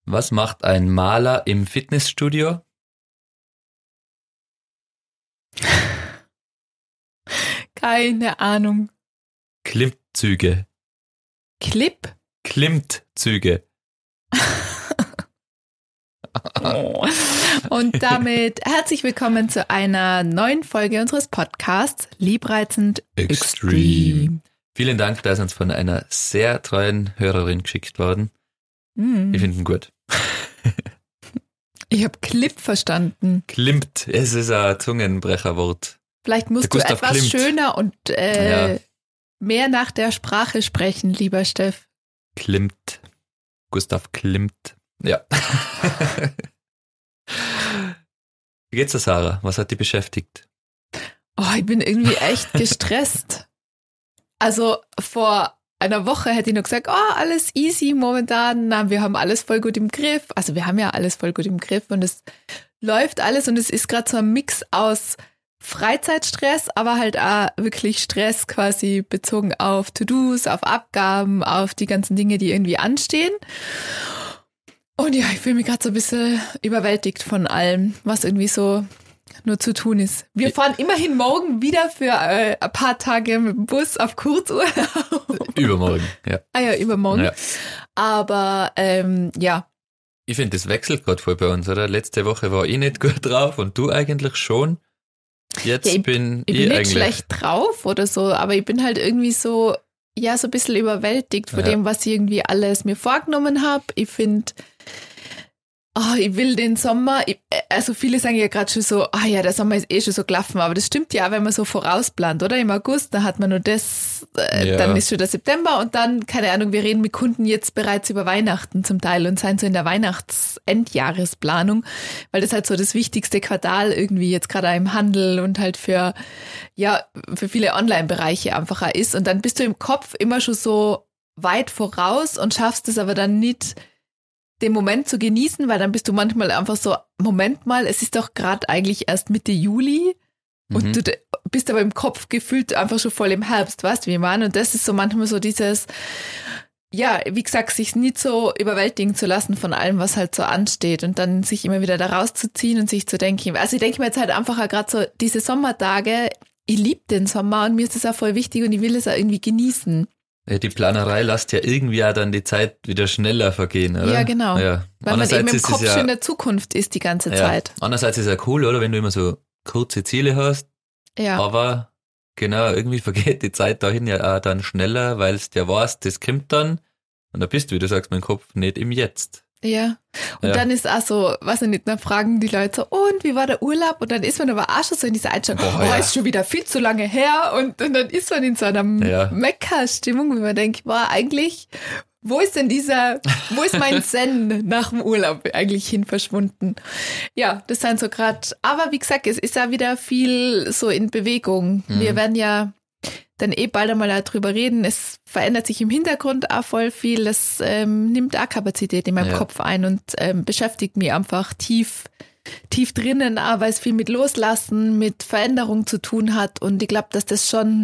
Was macht ein Maler im Fitnessstudio? Keine Ahnung. Klimmzüge. Klimmzüge. Oh. Und damit herzlich willkommen zu einer neuen Folge unseres Podcasts Liebreizend Extreme. Vielen Dank, da ist uns von einer sehr treuen Hörerin geschickt worden. Ich finde ihn gut. Ich habe Clip verstanden. Klimmt, es ist ein Zungenbrecherwort. Vielleicht musst du etwas Klimt. schöner und mehr nach der Sprache sprechen, lieber Steff. Klimmt. Gustav Klimt. Ja. Wie geht's dir, Sarah? Was hat dich beschäftigt? Oh, ich bin irgendwie echt gestresst. Also vor einer Woche hätte ich noch gesagt, oh, alles easy momentan. Na, wir haben alles voll gut im Griff. Also wir haben ja alles voll gut im Griff und es läuft alles und es ist gerade so ein Mix aus Freizeitstress, aber halt auch wirklich Stress quasi bezogen auf To-Dos, auf Abgaben, auf die ganzen Dinge, die irgendwie anstehen. Und ja, ich fühle mich gerade so ein bisschen überwältigt von allem, was irgendwie so nur zu tun ist. Wir fahren immerhin morgen wieder für ein paar Tage mit dem Bus auf Kurzurlaub. Übermorgen, ja. Ah ja, übermorgen. Ja. Aber ja. Ich finde, das wechselt gerade voll bei uns, oder? Letzte Woche war ich nicht gut drauf und du eigentlich schon. Jetzt Ja, bin ich ich bin nicht eigentlich schlecht drauf oder so, aber ich bin halt irgendwie so, ja, so ein bisschen überwältigt von dem, was ich irgendwie alles mir vorgenommen habe. Ich finde, ich will den Sommer, also viele sagen ja gerade schon so, ja, der Sommer ist eh schon so gelaufen, aber das stimmt ja auch, wenn man so vorausplant, oder? Im August, da hat man nur das, dann ist schon der September und dann, keine Ahnung, wir reden mit Kunden jetzt bereits über Weihnachten zum Teil und sind so in der Weihnachts-Endjahresplanung, weil das halt so das wichtigste Quartal irgendwie jetzt gerade auch im Handel und halt für viele Online-Bereiche einfach auch ist und dann bist du im Kopf immer schon so weit voraus und schaffst es aber dann nicht, den Moment zu genießen, weil dann bist du manchmal einfach so, Moment mal, es ist doch gerade eigentlich erst Mitte Juli und du bist aber im Kopf gefühlt einfach schon voll im Herbst, weißt du, wie ich meine? Und das ist so manchmal so dieses, ja, wie gesagt, sich nicht so überwältigen zu lassen von allem, was halt so ansteht und dann sich immer wieder da rauszuziehen und sich zu denken, also ich denke mir jetzt halt einfach gerade so, diese Sommertage, ich liebe den Sommer und mir ist das auch voll wichtig und ich will es auch irgendwie genießen. Die Planerei lässt ja irgendwie auch dann die Zeit wieder schneller vergehen, oder? Ja, genau. Ja. Weil man eben im Kopf schon in der Zukunft ist die ganze Zeit. Andererseits ist es ja cool, oder? Wenn du immer so kurze Ziele hast. Ja. Aber genau, irgendwie vergeht die Zeit dahin ja auch dann schneller, weil es ja weißt, das kommt dann. Und da bist du, wie du sagst, mein Kopf nicht im Jetzt. Ja. Und dann ist auch so, was ich nicht, dann fragen die Leute so, und wie war der Urlaub? Und dann ist man aber auch schon so in dieser Einstellung, ist schon wieder viel zu lange her. Und dann ist man in so einer Mecker-Stimmung, wie man denkt, eigentlich, wo ist mein Zen nach dem Urlaub eigentlich hin verschwunden? Ja, das sind so gerade, aber wie gesagt, es ist ja wieder viel so in Bewegung. Wir werden ja dann bald einmal darüber reden. Es verändert sich im Hintergrund auch voll viel. Das nimmt auch Kapazität in meinem Kopf ein und beschäftigt mich einfach tief drinnen, auch weil es viel mit Loslassen, mit Veränderung zu tun hat. Und ich glaube, dass das schon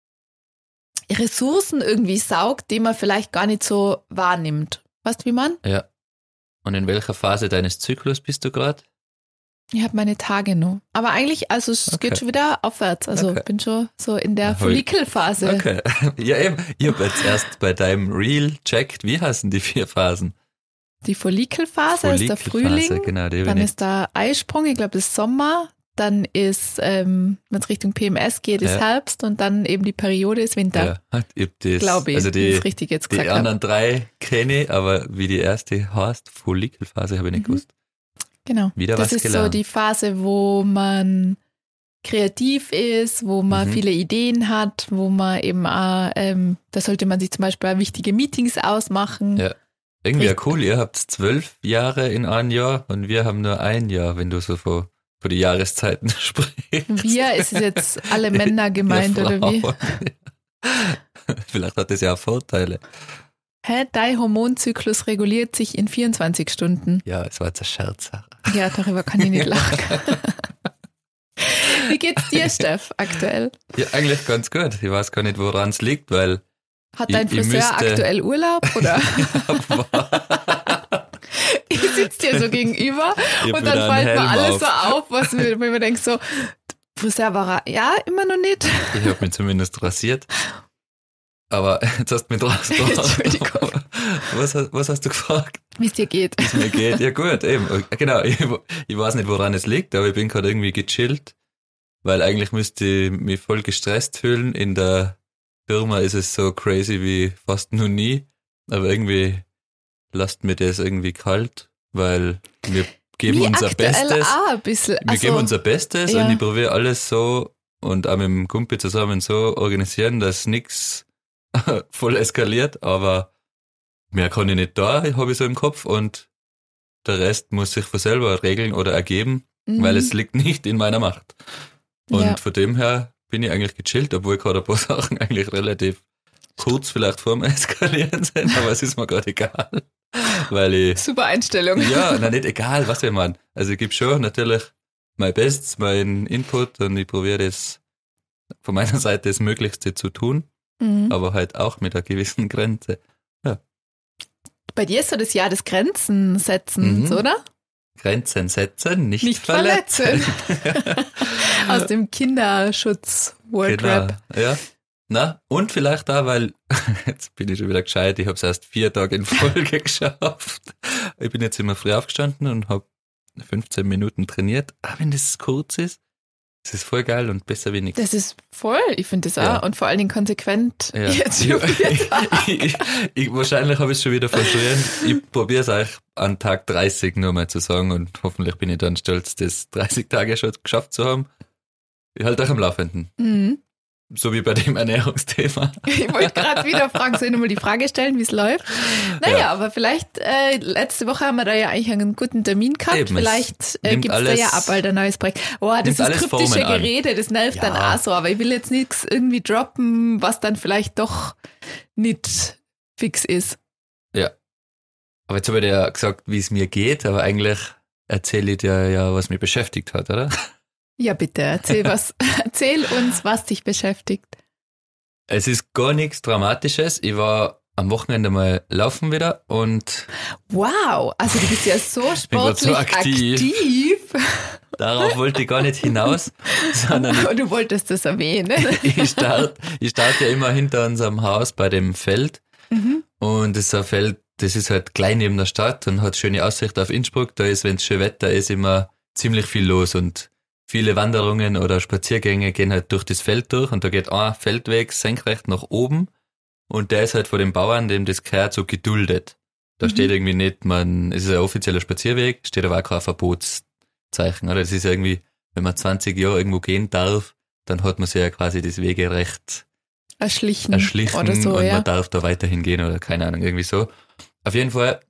Ressourcen irgendwie saugt, die man vielleicht gar nicht so wahrnimmt. Weißt du, wie man? Ja. Und in welcher Phase deines Zyklus bist du gerade? Ich habe meine Tage noch. Aber eigentlich, also es geht schon wieder aufwärts. Also bin schon so in der Follikelphase. Okay. Ja eben, ich habe jetzt erst bei deinem Reel checkt, wie heißen die 4 Phasen? Die Follikelphase ist der Frühling, genau, dann ist der Eisprung, ich glaube das ist Sommer, dann ist, wenn es Richtung PMS geht, ist Herbst und dann eben die Periode ist Winter. Ja, glaube ich, also die ist richtig jetzt gesagt. Die anderen 3 kenne ich, aber wie die erste heißt, Follikelphase, habe ich nicht gewusst. Genau, Wieder das was ist gelernt. so die Phase, wo man kreativ ist, wo man viele Ideen hat, wo man eben auch, da sollte man sich zum Beispiel auch wichtige Meetings ausmachen. Ja, irgendwie ja cool, ihr habt 12 Jahre in einem Jahr und wir haben nur ein Jahr, wenn du so vor die Jahreszeiten sprichst. Wir, ist es jetzt alle Männer gemeint, oder wie? Vielleicht hat das ja auch Vorteile. Dein Hormonzyklus reguliert sich in 24 Stunden. Ja, es war jetzt ein Scherz. Ja, darüber kann ich nicht lachen. Wie geht's dir, Steff, aktuell? Ja, eigentlich ganz gut. Ich weiß gar nicht, woran es liegt, weil hat dein Friseur aktuell Urlaub, oder? so gegenüber. Ich hab Und dann wieder einen fällt mir Helm alles auf. so auf, was mir, wenn man denkt so, Friseur war er, ja, immer noch nicht. Ich habe mich zumindest rasiert. Aber jetzt hast du mich draußen Entschuldigung. Was hast du gefragt? Wie es dir geht. Wie es mir geht? Ja gut, eben. Genau, ich weiß nicht, woran es liegt, aber ich bin gerade irgendwie gechillt, weil eigentlich müsste ich mich voll gestresst fühlen. In der Firma ist es so crazy wie fast noch nie, aber irgendwie lasst mir das irgendwie kalt, weil wir geben Wie unser aktuell Bestes. auch ein bisschen. Wir geben unser Bestes ja. und ich probiere alles so und auch mit dem Kumpel zusammen so organisieren, dass nichts voll eskaliert, aber mehr kann ich nicht da, habe ich so im Kopf und der Rest muss sich von selber regeln oder ergeben, weil es liegt nicht in meiner Macht. Und Ja. von dem her bin ich eigentlich gechillt, obwohl gerade ein paar Sachen eigentlich relativ kurz vielleicht vorm Eskalieren sind, aber es ist mir gerade egal, weil ich Super Einstellung. ja, na nicht egal, was wir machen. Also ich gebe schon natürlich mein Bestes, meinen Input und ich probiere das von meiner Seite das Möglichste zu tun, Mhm. aber halt auch mit einer gewissen Grenze. Bei dir ist so das Jahr des Grenzensetzens, Mhm. oder? Grenzen setzen, nicht, Nicht verletzen. Aus dem Kinderschutz World Genau, Rap. ja. Na, und vielleicht auch, weil, jetzt bin ich schon wieder gescheit, ich habe es erst 4 Tage in Folge geschafft. Ich bin jetzt immer früh aufgestanden und habe 15 Minuten trainiert. Aber wenn das kurz ist, das ist voll geil und besser wie nichts. Das ist voll, ich finde das auch. Ja. Und vor allen Dingen konsequent Ja. jetzt schon wieder. Wahrscheinlich habe ich es schon wieder verschrien. Ich probiere es euch an Tag 30 nur mal zu sagen und hoffentlich bin ich dann stolz, das 30 Tage schon geschafft zu haben. Ich halte euch am Laufenden. Mhm. So wie bei dem Ernährungsthema. Ich wollte gerade wieder fragen, soll ich nochmal die Frage stellen, wie es läuft? Naja, Ja. aber vielleicht, letzte Woche haben wir da ja eigentlich einen guten Termin gehabt. Eben, es Vielleicht nimmt gibt es da alles- ja auch bald ein neues Projekt. Oh, das nimmt ist alles kryptische Formen an. Gerede, das nervt dann Ja. auch so, aber ich will jetzt nichts irgendwie droppen, was dann vielleicht doch nicht fix ist. Ja. Aber jetzt habe ich dir ja gesagt, wie es mir geht, aber eigentlich erzähle ich dir ja, was mich beschäftigt hat, oder? Ja, bitte, erzähl uns, was dich beschäftigt. Es ist gar nichts Dramatisches. Ich war am Wochenende mal laufen wieder und Wow, also du bist ja so grad sportlich so aktiv. aktiv. darauf wollte ich gar nicht hinaus, sondern Und du wolltest das erwähnen. ich starte ja immer hinter unserem Haus bei dem Feld. Mhm. Und das ist ein Feld, das ist halt klein neben der Stadt und hat schöne Aussicht auf Innsbruck. Da ist, wenn es schön Wetter ist, immer ziemlich viel los und viele Wanderungen oder Spaziergänge gehen halt durch das Feld durch und da geht ein Feldweg senkrecht nach oben und der ist halt von den Bauern, dem das gehört, so geduldet. Da steht irgendwie nicht, es ist ein offizieller Spazierweg, steht aber auch kein Verbotszeichen, oder? Das ist ja irgendwie, wenn man 20 Jahre irgendwo gehen darf, dann hat man sich ja quasi das Wegerecht Erschlichen und oder so, ja. man darf da weiterhin gehen oder keine Ahnung, irgendwie so. Auf jeden Fall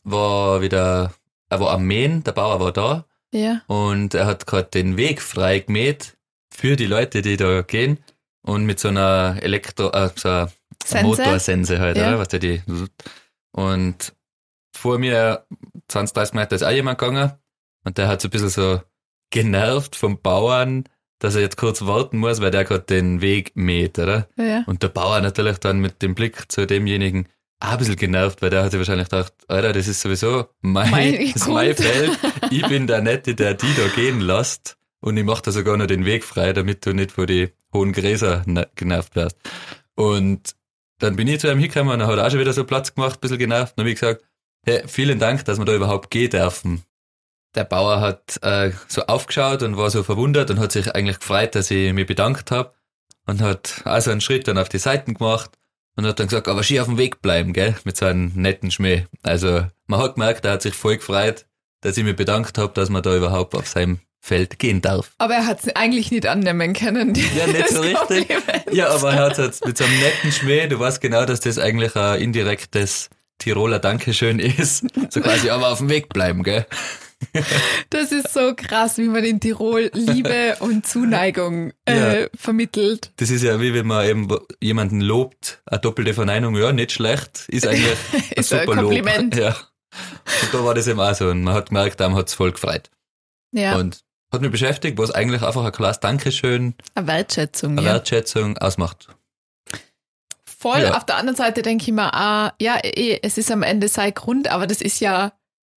er war am Mähen, der Bauer war da Ja. und er hat gerade den Weg frei gemäht für die Leute, die da gehen und mit so einer so einer Sense? Motorsense halt, Ja. oder? Was die und vor mir 20, 30 Meter ist auch jemand gegangen und der hat so ein bisschen so genervt vom Bauern, dass er jetzt kurz warten muss, weil der gerade den Weg mäht, oder? Ja. Und der Bauer natürlich dann mit dem Blick zu demjenigen auch ein bisschen genervt, weil der hat sich wahrscheinlich gedacht, Alter, das ist sowieso Mein das ist mein Grund. Feld. Ich bin der Nette, der die da gehen lässt. Und ich mache da sogar noch den Weg frei, damit du nicht vor die hohen Gräser genervt wirst. Und dann bin ich zu ihm hingekommen und dann hat er auch schon wieder so Platz gemacht, ein bisschen genervt. Und dann habe ich gesagt, hey, vielen Dank, dass wir da überhaupt gehen dürfen. Der Bauer hat so aufgeschaut und war so verwundert und hat sich eigentlich gefreut, dass ich mich bedankt habe. Und hat also einen Schritt dann auf die Seiten gemacht und hat dann gesagt, aber schön auf dem Weg bleiben, gell, mit so einem netten Schmäh. Also man hat gemerkt, er hat sich voll gefreut, dass ich mich bedankt habe, dass man da überhaupt auf seinem Feld gehen darf. Aber er hat es eigentlich nicht annehmen können. Ja, nicht so das richtig. Kompliment. Ja, aber er hat jetzt mit so einem netten Schmäh, du weißt genau, dass das eigentlich ein indirektes Tiroler Dankeschön ist. So quasi, aber auf dem Weg bleiben, gell? Das ist so krass, wie man in Tirol Liebe und Zuneigung Ja. vermittelt. Das ist ja wie wenn man eben jemanden lobt, eine doppelte Verneinung, ja, nicht schlecht, ist eigentlich ein Ist ein super Kompliment. Lob. Ja. Und da war das eben auch so und man hat gemerkt, einem hat's voll gefreut. Ja, Und hat mich beschäftigt, was eigentlich einfach ein klares Dankeschön, eine Wertschätzung. eine Ja. Wertschätzung ausmacht. Voll. Ja. Auf der anderen Seite denke ich mir, ja, es ist am Ende sein Grund, aber das ist ja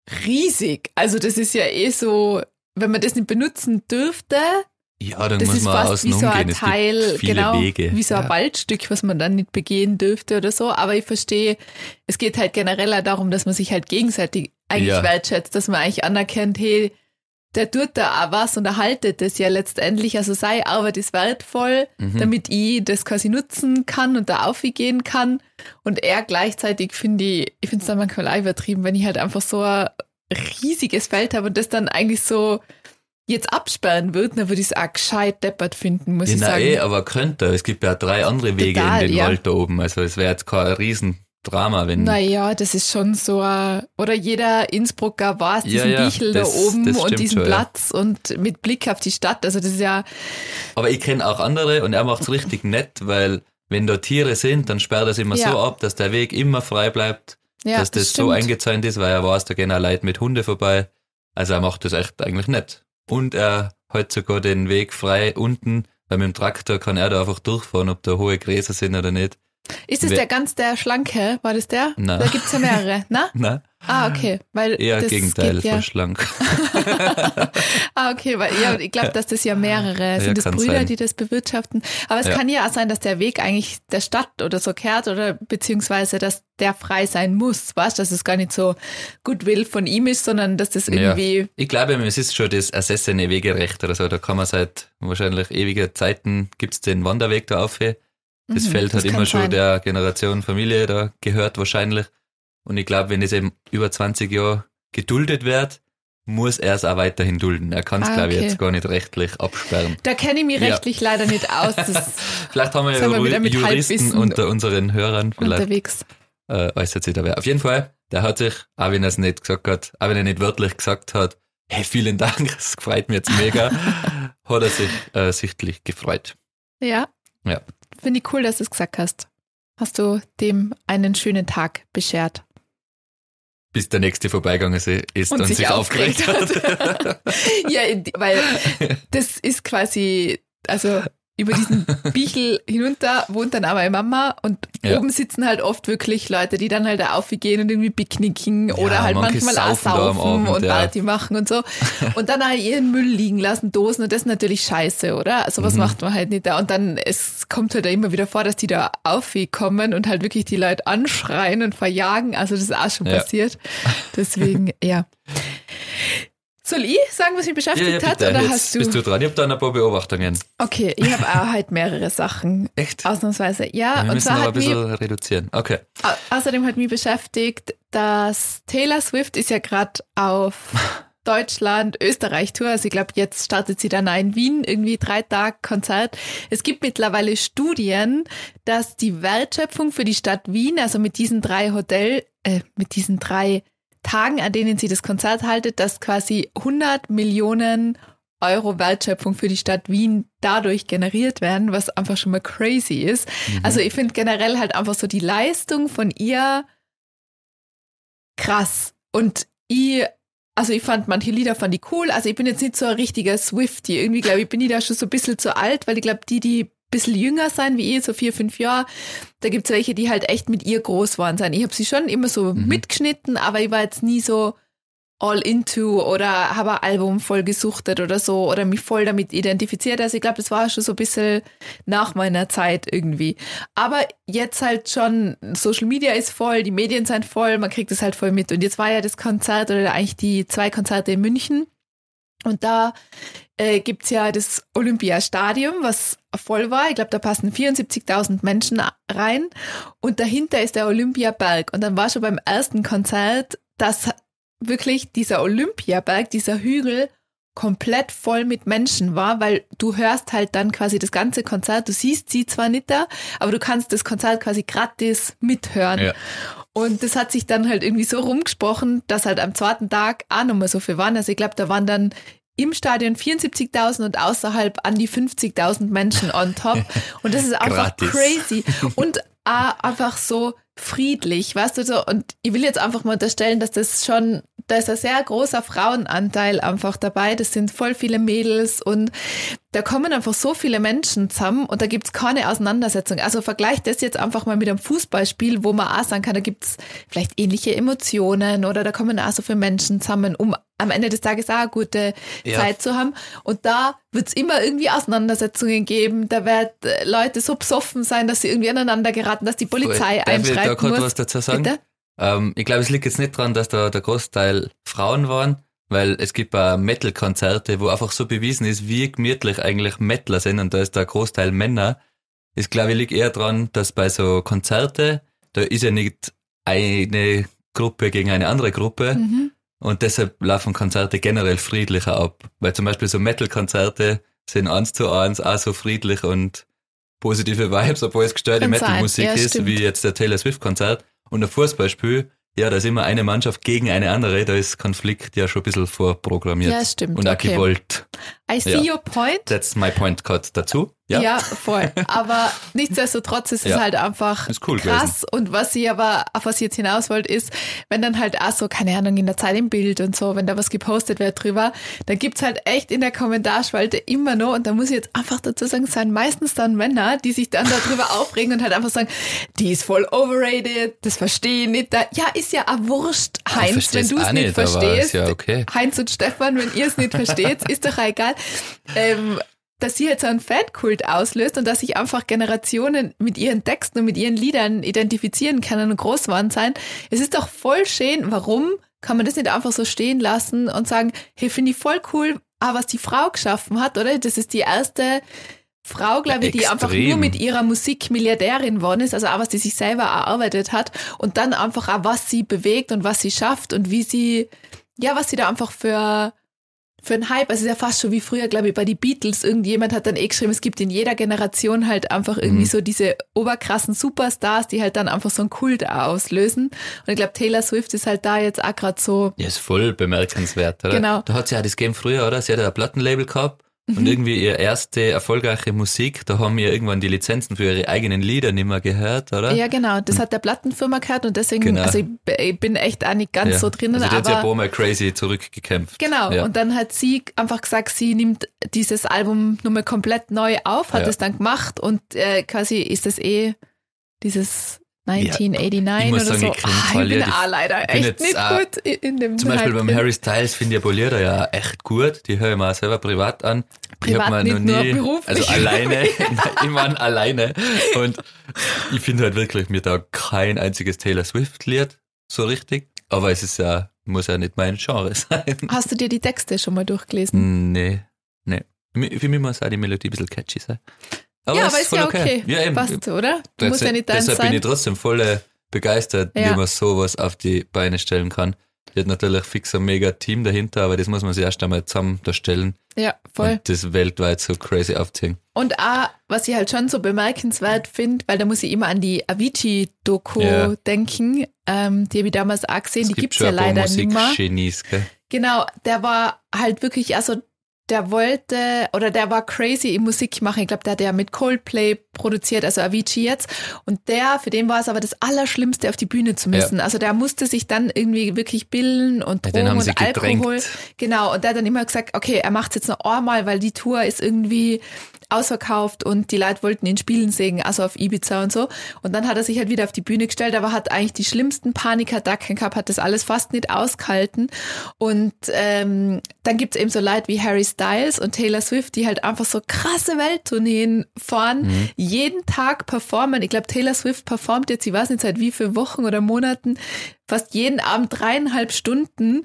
riesig. Also das ist ja eh so, wenn man das nicht benutzen dürfte, Ja, dann das muss ist man fast außen wie so ein umgehen. Es Teil, gibt viele genau, Wege. wie so ein Waldstück, was man dann nicht begehen dürfte oder so. Aber ich verstehe, es geht halt generell auch darum, dass man sich halt gegenseitig eigentlich Ja. wertschätzt, dass man eigentlich anerkennt, hey, der tut da auch was und erhaltet das ja letztendlich. Also seine Arbeit ist wertvoll, damit ich das quasi nutzen kann und da aufgehen kann. Und er gleichzeitig ich finde es dann manchmal auch übertrieben, wenn ich halt einfach so ein riesiges Feld habe und das dann eigentlich so jetzt absperren wird, dann würde ich es auch gescheit deppert finden, muss ich Na sagen. aber könnte. Es gibt ja 3 andere Wege Total, in den ja. ja. Wald da oben. Also es wäre jetzt kein Riesendrama, wenn... Naja, das ist schon so oder jeder Innsbrucker weiß diesen Bichel da oben das und stimmt diesen schon, ja. Platz und mit Blick auf die Stadt. Also das ist ja, Aber ich kenne auch andere und er macht's richtig nett, weil wenn da Tiere sind, dann sperrt er es immer Ja. so ab, dass der Weg immer frei bleibt, ja, dass das so stimmt. eingezäunt ist, weil er weiß, da gehen auch Leute mit Hunde vorbei. Also er macht das echt eigentlich nett. Und er hält sogar den Weg frei unten, weil mit dem Traktor kann er da einfach durchfahren, ob da hohe Gräser sind oder nicht. Ist das der Schlanke? War das der? Nein. Da gibt's ja mehrere, ne? Nein, Ah, okay. Weil eher das Gegenteil geht ja. von schlank. Ah, okay, weil ja, ich glaube, dass das ja mehrere sind, das kann Brüder, sein. die das bewirtschaften. Aber es Ja. kann ja auch sein, dass der Weg eigentlich der Stadt oder so kehrt oder beziehungsweise, dass der frei sein muss, weißt, dass es gar nicht so Goodwill von ihm ist, sondern dass das irgendwie, Ja. Ich glaube, es ist schon das ersessene Wegerecht oder so. Da kann man seit wahrscheinlich ewiger Zeiten, gibt's den Wanderweg da auf. Das Feld das hat immer kann schon sein. der Generation Familie da gehört wahrscheinlich. Und ich glaube, wenn es eben über 20 Jahre geduldet wird, muss er es auch weiterhin dulden. Er kann es, glaube ich, okay. jetzt gar nicht rechtlich absperren. Da kenne ich mich Ja. rechtlich leider nicht aus. Das Vielleicht haben wir Sind wir wieder ja mit Juristen Halbwissen unter unseren Hörern. Vielleicht unterwegs. äußert sich da wer. Auf jeden Fall, der hat sich, auch wenn er es nicht gesagt hat, auch wenn er nicht wörtlich gesagt hat, hey, vielen Dank, es freut mich jetzt mega, hat er sich sichtlich gefreut. Ja. Ja. Finde ich cool, dass du es gesagt hast. Hast du dem einen schönen Tag beschert. Bis der nächste vorbeigegangen ist und sich aufgeregt hat. Ja, weil das ist quasi, also über diesen Bichel hinunter wohnt dann aber meine Mama und Ja. oben sitzen halt oft wirklich Leute, die dann halt da aufgehen und irgendwie picknicken oder halt manche manchmal auch saufen da am saufen Abend, und ja. Party machen und so. Und dann halt ihren Müll liegen lassen, Dosen und das ist natürlich scheiße, oder? Also was macht man halt nicht da. Und dann, es kommt halt immer wieder vor, dass die da aufkommen und halt wirklich die Leute anschreien und verjagen. Also das ist auch schon Ja. passiert. Deswegen, ja. Soll ich sagen, was mich beschäftigt hat? bitte. Oder Jetzt hast du? bist du dran. Ich habe da ein paar Beobachtungen. Okay, ich habe auch halt mehrere Sachen. Echt? Ausnahmsweise. Ja, Wir und müssen zwar aber ein hat mich, bisschen reduzieren. Okay. außerdem hat mich beschäftigt, dass Taylor Swift ist ja gerade auf Deutschland, Österreich Tour. Also ich glaube, jetzt startet sie dann auch in Wien, irgendwie 3 Tage Konzert. Es gibt mittlerweile Studien, dass die Wertschöpfung für die Stadt Wien, also mit diesen 3 mit diesen 3 Tagen, an denen sie das Konzert haltet, dass quasi 100 Millionen Euro Wertschöpfung für die Stadt Wien dadurch generiert werden, was einfach schon mal crazy ist. Also ich finde generell halt einfach so die Leistung von ihr krass. Und ich fand manche Lieder fand ich cool. Also ich bin jetzt nicht so ein richtiger Swiftie. Irgendwie glaube ich, bin ich da schon so ein bisschen zu alt, weil ich glaube, die ein bisschen jünger sein wie ich, so 4, 5 Jahre, da gibt's welche, die halt echt mit ihr groß waren sein. Ich habe sie schon immer so mitgeschnitten, aber ich war jetzt nie so all into oder habe ein Album voll gesuchtet oder so oder mich voll damit identifiziert. Also ich glaube, das war schon so ein bisschen nach meiner Zeit irgendwie. Aber jetzt halt schon, Social Media ist voll, die Medien sind voll, man kriegt es halt voll mit. Und jetzt war ja das Konzert oder eigentlich die 2 Konzerte in München. Und da gibt's ja das Olympiastadion, was voll war. Ich glaube, da passen 74.000 Menschen rein. Und dahinter ist der Olympiaberg. Und dann war schon beim ersten Konzert, dass wirklich dieser Olympiaberg, dieser Hügel komplett voll mit Menschen war, weil du hörst halt dann quasi das ganze Konzert. Du siehst sie zwar nicht da, aber du kannst das Konzert quasi gratis mithören. Ja. Und das hat sich dann halt irgendwie so rumgesprochen, dass halt am 2. Tag auch nochmal so viel waren. Also ich glaube, da waren dann im Stadion 74.000 und außerhalb an die 50.000 Menschen on top. Und das ist einfach Gratis. crazy. Und auch einfach so friedlich, weißt du so. Und ich will jetzt einfach mal unterstellen, dass das schon da ist ein sehr großer Frauenanteil einfach dabei. Das sind voll viele Mädels und da kommen einfach so viele Menschen zusammen und da gibt's keine Auseinandersetzung. Also vergleicht das jetzt einfach mal mit einem Fußballspiel, wo man auch sagen kann, da gibt's vielleicht ähnliche Emotionen oder da kommen auch so viele Menschen zusammen, um am Ende des Tages auch eine gute Zeit zu haben. Und da wird's immer irgendwie Auseinandersetzungen geben. Da werden Leute so besoffen sein, dass sie irgendwie aneinander geraten, dass die Polizei einschreiten muss. Darf ich da kurz was dazu sagen? Bitte? Ich glaube, es liegt jetzt nicht dran, dass da der Großteil Frauen waren, weil es gibt auch Metal-Konzerte, wo einfach so bewiesen ist, wie gemütlich eigentlich Metaler sind und da ist der Großteil Männer. Ich glaube, liegt eher dran, dass bei so Konzerte, da ist ja nicht eine Gruppe gegen eine andere Gruppe und deshalb laufen Konzerte generell friedlicher ab. Weil zum Beispiel so Metal-Konzerte sind 1:1 auch so friedlich und positive Vibes, obwohl es gestörte Metal-Musik ist, wie jetzt der Taylor Swift-Konzert. Und ein Fußballspiel, ja, da ist immer eine Mannschaft gegen eine andere, da ist Konflikt ja schon ein bisschen vorprogrammiert. Ja, stimmt. Und auch gewollt. I see your point. That's my point gerade dazu. Ja, voll. Aber nichtsdestotrotz ist es halt einfach cool krass. gewesen. Und was ich jetzt hinaus wollte, ist, wenn dann halt auch so, keine Ahnung, in der Zeit im Bild und so, wenn da was gepostet wird drüber, dann gibt's halt echt in der Kommentarspalte immer noch, und da muss ich jetzt einfach dazu sagen, es sind meistens dann Männer, die sich dann darüber aufregen und halt einfach sagen, die ist voll overrated, das verstehe ich nicht. Ja, ist ja auch wurscht, Heinz, wenn du es nicht verstehst. Ja, okay. Heinz und Stefan, wenn ihr es nicht versteht, ist doch egal. Dass sie jetzt so einen Fankult auslöst und dass sich einfach Generationen mit ihren Texten und mit ihren Liedern identifizieren können und groß geworden sein. Es ist doch voll schön. Warum kann man das nicht einfach so stehen lassen und sagen, hey, finde ich voll cool, was die Frau geschaffen hat, oder? Das ist die erste Frau, glaube ich, die einfach nur mit ihrer Musik Milliardärin geworden ist, also auch was die sich selber erarbeitet hat und dann einfach auch, was sie bewegt und was sie schafft und wie sie, ja, was sie da einfach für einen Hype, also es ist ja fast schon wie früher, glaube ich, bei den Beatles. Irgendjemand hat dann geschrieben, es gibt in jeder Generation halt einfach irgendwie so diese oberkrassen Superstars, die halt dann einfach so einen Kult auslösen. Und ich glaube, Taylor Swift ist halt da jetzt auch gerade so. Ja, ist voll bemerkenswert, oder? Genau. Da hat sie ja das gegeben früher, oder? Sie hat ja ein Plattenlabel gehabt. Und irgendwie ihre erste erfolgreiche Musik, da haben wir irgendwann die Lizenzen für ihre eigenen Lieder nicht mehr gehört, oder? Ja, genau. Das hat der Plattenfirma gehört und deswegen, also ich bin echt auch nicht ganz so drinnen. Also die hat aber ja ein paar Mal crazy zurückgekämpft. Genau. Ja. Und dann hat sie einfach gesagt, sie nimmt dieses Album nochmal komplett neu auf, hat es dann gemacht und quasi ist das dieses 1989 oder sagen, so. Ich bin auch leider echt nicht gut in dem Zum Beispiel beim Harry Styles finde ich Polier ja echt gut. Die höre ich mir auch selber privat an. Privat, ich habe mir noch nie, also alleine, ich meine alleine. Und ich finde halt wirklich, mir da kein einziges Taylor Swift-Lied so richtig. Aber es ist ja, muss ja nicht mein Genre sein. Hast du dir die Texte schon mal durchgelesen? Nee. Für mich muss auch die Melodie ein bisschen catchy sein. Aber ja, aber ist ja okay. Ja, eben. Passt, oder? Muss ja nicht deins sein. Deshalb bin ich trotzdem voll begeistert, wie man sowas auf die Beine stellen kann. Die hat natürlich fix ein mega Team dahinter, aber das muss man sich erst einmal zusammen darstellen. Ja, voll. Und das weltweit so crazy aufziehen. Und auch, was ich halt schon so bemerkenswert finde, weil da muss ich immer an die Avicii-Doku denken, die habe ich damals auch gesehen, die gibt's ja leider nicht mehr. Genies, gell? Genau, der war halt wirklich, also der war crazy im Musik machen. Ich glaube, der hat ja mit Coldplay produziert, also Avicii jetzt. Und für den war es aber das Allerschlimmste, auf die Bühne zu müssen. Ja. Also der musste sich dann irgendwie wirklich bilden und Drogen und Alkohol. Gedrängt. Genau. Und der hat dann immer gesagt, okay, er macht es jetzt noch einmal, weil die Tour ist irgendwie ausverkauft und die Leute wollten ihn spielen sehen, also auf Ibiza und so. Und dann hat er sich halt wieder auf die Bühne gestellt, aber hat eigentlich die schlimmsten Panikattacken gehabt, hat das alles fast nicht ausgehalten. Und dann gibt's eben so Leute wie Harry Styles und Taylor Swift, die halt einfach so krasse Welttourneen fahren, jeden Tag performen. Ich glaube, Taylor Swift performt jetzt, ich weiß nicht seit wie vielen Wochen oder Monaten, fast jeden Abend 3,5 Stunden.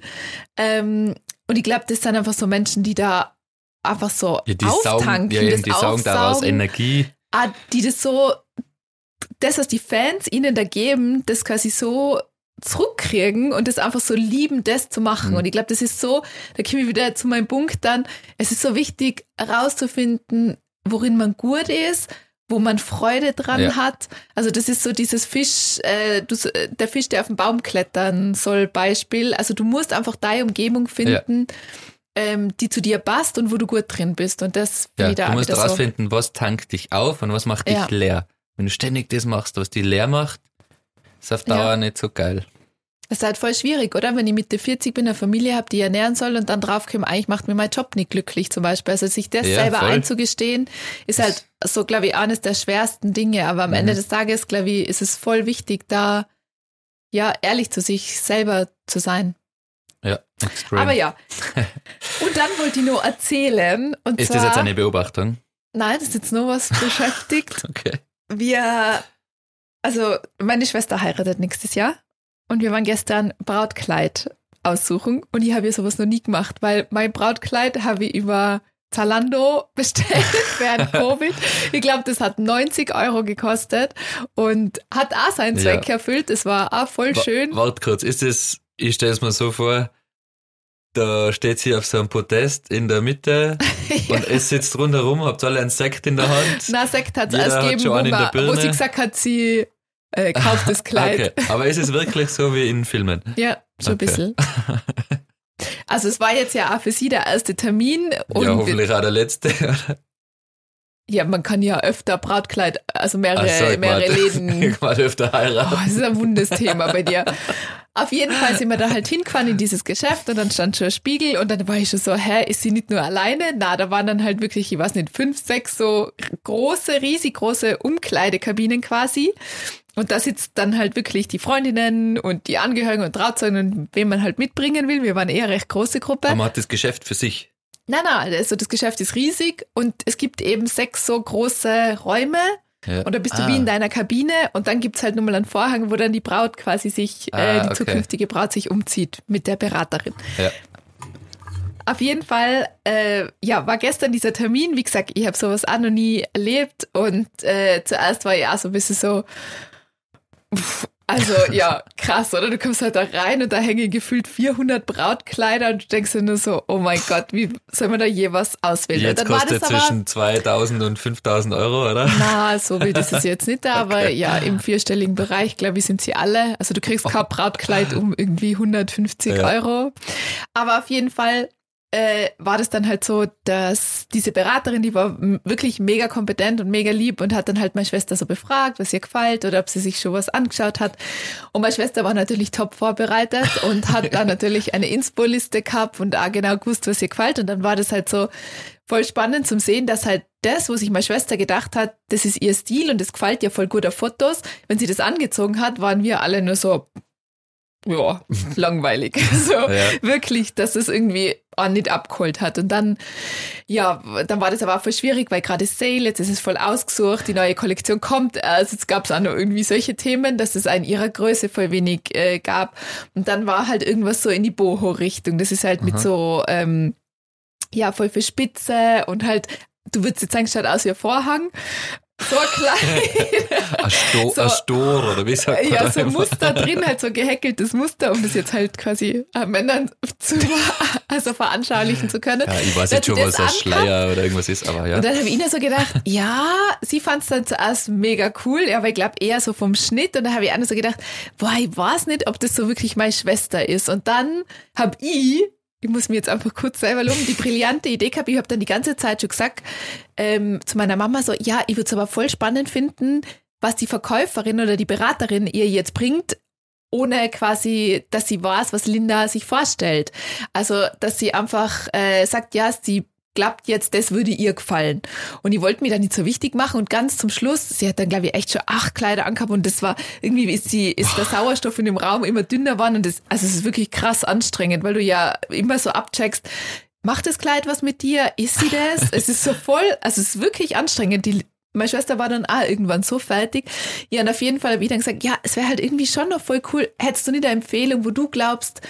Und ich glaube, das sind einfach so Menschen, die da einfach so auftanken, die saugen daraus Energie. Die das so, das, was die Fans ihnen da geben, das quasi so zurückkriegen und das einfach so lieben, das zu machen. Und ich glaube, das ist so, da komme ich wieder zu meinem Punkt dann, es ist so wichtig herauszufinden, worin man gut ist, wo man Freude dran hat. Also das ist so dieses Fisch, der Fisch, der auf den Baum klettern soll, Beispiel. Also du musst einfach deine Umgebung finden, die zu dir passt und wo du gut drin bist. Und das du musst herausfinden, was tankt dich auf und was macht dich leer. Wenn du ständig das machst, was dich leer macht, ist auf Dauer nicht so geil. Das ist halt voll schwierig, oder? Wenn ich Mitte 40 bin, eine Familie habe, die ich ernähren soll und dann draufkomme, eigentlich macht mir mein Job nicht glücklich zum Beispiel. Also sich das selber voll einzugestehen, ist halt so, glaube ich, eines der schwersten Dinge. Aber am Ende des Tages, glaube ich, ist es voll wichtig, da ja ehrlich zu sich selber zu sein. Ja, extrem. Aber ja. Und dann wollte ich nur erzählen. Und ist zwar, das jetzt eine Beobachtung? Nein, das ist jetzt nur was beschäftigt. Okay. Also meine Schwester heiratet nächstes Jahr und wir waren gestern Brautkleid aussuchen und ich habe ja sowas noch nie gemacht, weil mein Brautkleid habe ich über Zalando bestellt während Covid. Ich glaube, das hat 90 € gekostet und hat auch seinen Zweck erfüllt. Es war auch voll schön. Warte kurz, ich stelle es mir so vor, da steht sie auf so einem Podest in der Mitte und es sitzt rundherum, habt alle einen Sekt in der Hand. Na, Sekt hat es erst gegeben, wo sie gesagt hat, sie kauft das Kleid. Okay. Aber ist es wirklich so wie in Filmen? Ja, so ein bisschen. Also es war jetzt ja auch für sie der erste Termin. Und ja, hoffentlich auch der letzte. Ja, man kann ja öfter Brautkleid, also mehrere Läden. Ich mal öfter heiraten. Das ist ein Wundesthema bei dir. Auf jeden Fall sind wir da halt hingefahren in dieses Geschäft und dann stand schon ein Spiegel und dann war ich schon so, ist sie nicht nur alleine? Na, da waren dann halt wirklich, ich weiß nicht, 5, 6 so riesig große Umkleidekabinen quasi. Und da sitzt dann halt wirklich die Freundinnen und die Angehörigen und Trauzeugen und wen man halt mitbringen will. Wir waren eher eine recht große Gruppe. Aber man hat das Geschäft für sich. Nein, also das Geschäft ist riesig und es gibt eben 6 so große Räume und da bist du wie in deiner Kabine und dann gibt's halt nochmal einen Vorhang, wo dann die Braut quasi sich, die zukünftige Braut sich umzieht mit der Beraterin. Ja. Auf jeden Fall, war gestern dieser Termin, wie gesagt, ich habe sowas auch noch nie erlebt und zuerst war ich auch so ein bisschen so, also ja, krass, oder? Du kommst halt da rein und da hängen gefühlt 400 Brautkleider und du denkst dir nur so, oh mein Gott, wie soll man da je was auswählen? Jetzt kostet zwischen 2.000 und 5.000 €, oder? Na, so wild ist es jetzt nicht, aber ja, im 4-stelligen Bereich, glaube ich, sind sie alle. Also du kriegst kein Brautkleid um irgendwie 150 €. Aber auf jeden Fall war das dann halt so, dass diese Beraterin, die war wirklich mega kompetent und mega lieb und hat dann halt meine Schwester so befragt, was ihr gefällt oder ob sie sich schon was angeschaut hat. Und meine Schwester war natürlich top vorbereitet und hat dann natürlich eine Inspo-Liste gehabt und auch genau gewusst, was ihr gefällt. Und dann war das halt so voll spannend zum Sehen, dass halt das, wo sich meine Schwester gedacht hat, das ist ihr Stil und das gefällt ihr voll gut auf Fotos. Wenn sie das angezogen hat, waren wir alle nur so, ja, langweilig. So, wirklich, dass es irgendwie auch nicht abgeholt hat. Und dann, dann war das aber auch voll schwierig, weil gerade Sale, jetzt ist es voll ausgesucht, die neue Kollektion kommt. Also jetzt gab es auch noch irgendwie solche Themen, dass es in ihrer Größe voll wenig gab. Und dann war halt irgendwas so in die Boho-Richtung. Das ist halt mit so, voll viel Spitze und halt, du würdest jetzt sagen, schaut aus wie ein Vorhang. So klein. Ein Stor, oder wie sagt man? Ja, so ein Muster drin, halt so ein gehäkeltes Muster, um das jetzt halt quasi Männern veranschaulichen zu können. Ja, ich weiß jetzt schon, was ein Schleier oder irgendwas ist, aber ja. Und dann habe ich ihnen so gedacht, sie fand es dann zuerst mega cool, aber ich glaube eher so vom Schnitt. Und dann habe ich auch so gedacht, ich weiß nicht, ob das so wirklich meine Schwester ist. Und dann habe ich muss mir jetzt einfach kurz selber loben, die brillante Idee gehabt. Ich habe dann die ganze Zeit schon gesagt zu meiner Mama so, ich würde es aber voll spannend finden, was die Verkäuferin oder die Beraterin ihr jetzt bringt, ohne quasi, dass sie weiß, was Linda sich vorstellt. Also, dass sie einfach sagt, sie glaubt jetzt, das würde ihr gefallen. Und ich wollte mir dann nicht so wichtig machen und ganz zum Schluss, sie hat dann, glaube ich, echt schon 8 Kleider angehabt und das war, irgendwie ist der Sauerstoff in dem Raum immer dünner geworden und es ist wirklich krass anstrengend, weil du ja immer so abcheckst, macht das Kleid was mit dir? Ist sie das? Es ist so voll, also es ist wirklich anstrengend. Meine Schwester war dann auch irgendwann so fertig. Ja, und auf jeden Fall habe ich dann gesagt, es wäre halt irgendwie schon noch voll cool. Hättest du nicht eine Empfehlung, wo du glaubst,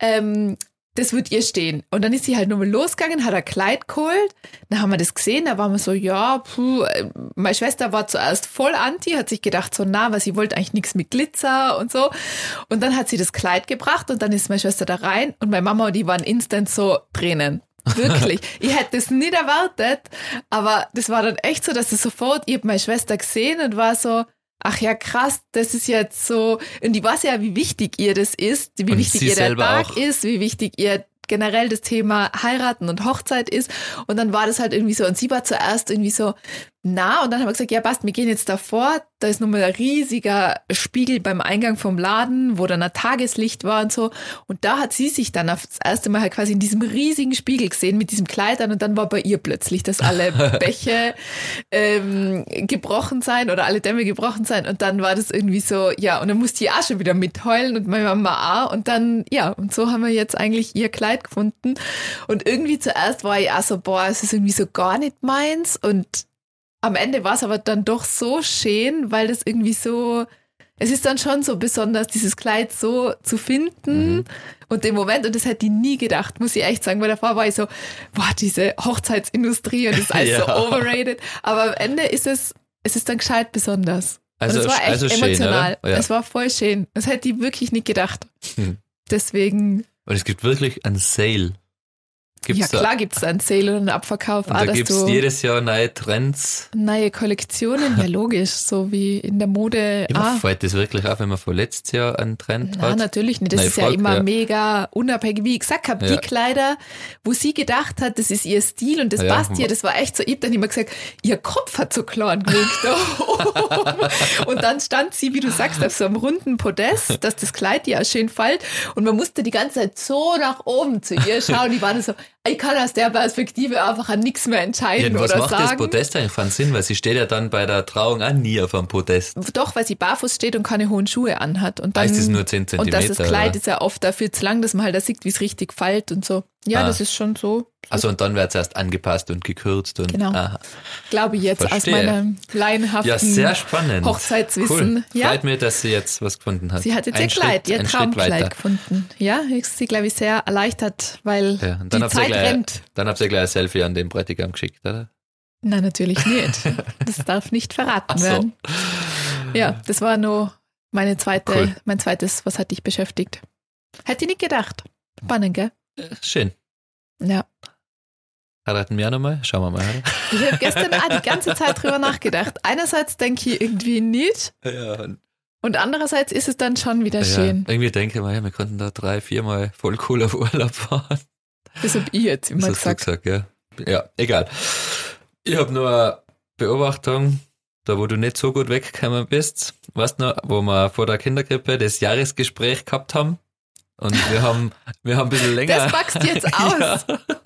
das wird ihr stehen. Und dann ist sie halt nochmal losgegangen, hat ein Kleid geholt. Dann haben wir das gesehen, da waren wir so, meine Schwester war zuerst voll anti, hat sich gedacht so, weil sie wollte eigentlich nichts mit Glitzer und so. Und dann hat sie das Kleid gebracht und dann ist meine Schwester da rein und meine Mama, die waren instant so Tränen. Wirklich. Ich hätte das nicht erwartet, aber das war dann echt so, dass es sofort, ich habe meine Schwester gesehen und war so, ach ja, krass, das ist jetzt so, und ich weiß ja, wie wichtig ihr das ist, wie wichtig ihr der Tag ist, wie wichtig ihr generell das Thema Heiraten und Hochzeit ist. Und dann war das halt irgendwie so, und sie war zuerst irgendwie so, na, und dann haben wir gesagt, ja passt, wir gehen jetzt davor, da ist nochmal ein riesiger Spiegel beim Eingang vom Laden, wo dann ein Tageslicht war und so, und da hat sie sich dann das erste Mal halt quasi in diesem riesigen Spiegel gesehen, mit diesem Kleid an, und dann war bei ihr plötzlich, dass alle Bäche gebrochen sein oder alle Dämme gebrochen sein, und dann war das irgendwie so, ja, und dann musste ich auch schon wieder mitheulen und meine Mama auch, und dann, ja, und so haben wir jetzt eigentlich ihr Kleid gefunden, und irgendwie zuerst war ich auch so, boah, es ist irgendwie so gar nicht meins, und am Ende war es aber dann doch so schön, weil das irgendwie so, es ist dann schon so besonders, dieses Kleid so zu finden und den Moment, und das hätte ich nie gedacht, muss ich echt sagen, weil davor war ich so, boah, diese Hochzeitsindustrie und das ist alles so overrated, aber am Ende ist es ist dann gescheit besonders. Also, und es war echt schön, emotional. oder? Ja. Es war voll schön. Das hätte ich wirklich nicht gedacht. Deswegen. Und es gibt wirklich einen Sale. Ja, klar gibt es einen Sale und einen Abverkauf. Und da gibt es jedes Jahr neue Trends. Neue Kollektionen, ja logisch, so wie in der Mode. Fällt das wirklich auf, wenn man vor letztes Jahr einen Trend hat? Nein, natürlich nicht. Das ist ja immer mega unabhängig. Wie ich gesagt habe, die Kleider, wo sie gedacht hat, das ist ihr Stil und das passt ihr, das war echt so. Ich habe dann immer gesagt, ihr Kopf hat so klein gewirkt. Und dann stand sie, wie du sagst, auf so einem runden Podest, dass das Kleid ihr auch schön fällt. Und man musste die ganze Zeit so nach oben zu ihr schauen. Die waren so, ich kann aus der Perspektive einfach an nichts mehr entscheiden oder sagen. Was macht das Podest eigentlich für einen Sinn? Weil sie steht ja dann bei der Trauung auch nie auf einem Podest. Doch, weil sie barfuß steht und keine hohen Schuhe anhat. Und dann, heißt es nur 10 Zentimeter? Und das Kleid ist ja oft dafür zu lang, dass man halt da sieht, wie es richtig fällt und so. Ja, das ist schon so. Also und dann wird es erst angepasst und gekürzt. Und, genau. Glaube ich jetzt aus meinem laienhaften sehr spannend. Hochzeitswissen. Cool. Ja? Freut mich, dass sie jetzt was gefunden hat. Sie hat jetzt ihr Kleid, ihr Traumkleid gefunden. Ja, ist sie, glaube ich, sehr erleichtert, weil die Zeit rennt. Dann habt ihr gleich ein Selfie an den Bräutigam geschickt, oder? Nein, natürlich nicht. Das darf nicht verraten werden. Ja, das war nur mein zweites, was hat dich beschäftigt. Hätte ich nicht gedacht. Spannend, gell? Schön. Ja. Heiraten wir nochmal? Schauen wir mal. Oder? Ich habe gestern auch die ganze Zeit drüber nachgedacht. Einerseits denke ich irgendwie nicht. Ja. Und andererseits ist es dann schon wieder schön. Irgendwie denke ich mal, wir konnten da 3-4 Mal voll cool auf Urlaub fahren. Das habe ich jetzt immer gesagt. Ja, egal. Ich habe nur eine Beobachtung, da wo du nicht so gut weggekommen bist. Weißt du noch, wo wir vor der Kinderkrippe das Jahresgespräch gehabt haben? Und wir haben ein bisschen länger. Das packst du jetzt aus. Ja.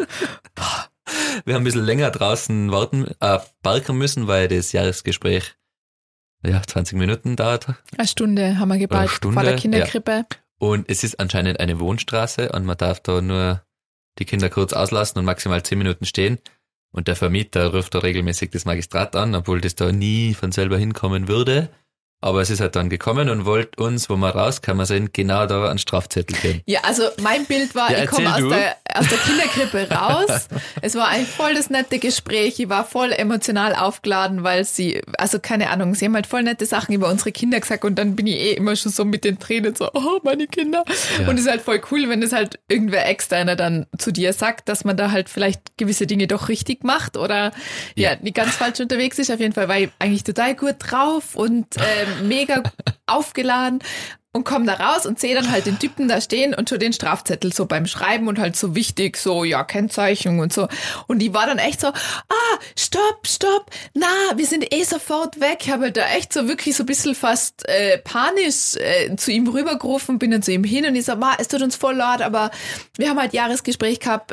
Wir haben ein bisschen länger draußen parken müssen, weil das Jahresgespräch 20 Minuten dauert. Eine Stunde haben wir geparkt vor der Kinderkrippe. Ja. Und es ist anscheinend eine Wohnstraße und man darf da nur die Kinder kurz auslassen und maximal 10 Minuten stehen. Und der Vermieter ruft da regelmäßig das Magistrat an, obwohl das da nie von selber hinkommen würde. Aber es ist halt dann gekommen und wollte uns, wo wir rausgekommen sind, genau da einen Strafzettel geben. Ja, also mein Bild war, ich komme aus der Kinderkrippe raus. Es war ein voll das nette Gespräch. Ich war voll emotional aufgeladen, weil sie haben halt voll nette Sachen über unsere Kinder gesagt und dann bin ich immer schon so mit den Tränen so, oh, meine Kinder. Ja. Und es ist halt voll cool, wenn es halt irgendwer Externer dann zu dir sagt, dass man da halt vielleicht gewisse Dinge doch richtig macht oder nicht ganz falsch unterwegs ist. Auf jeden Fall war ich eigentlich total gut drauf und mega aufgeladen und komme da raus und sehe dann halt den Typen da stehen und schon den Strafzettel so beim Schreiben und halt so wichtig, so Kennzeichnung und so. Und die war dann echt so, stopp, wir sind sofort weg. Ich habe halt da echt so wirklich so ein bisschen fast panisch zu ihm rübergerufen, bin dann zu ihm hin und ich so, es tut uns voll leid, aber wir haben halt Jahresgespräch gehabt,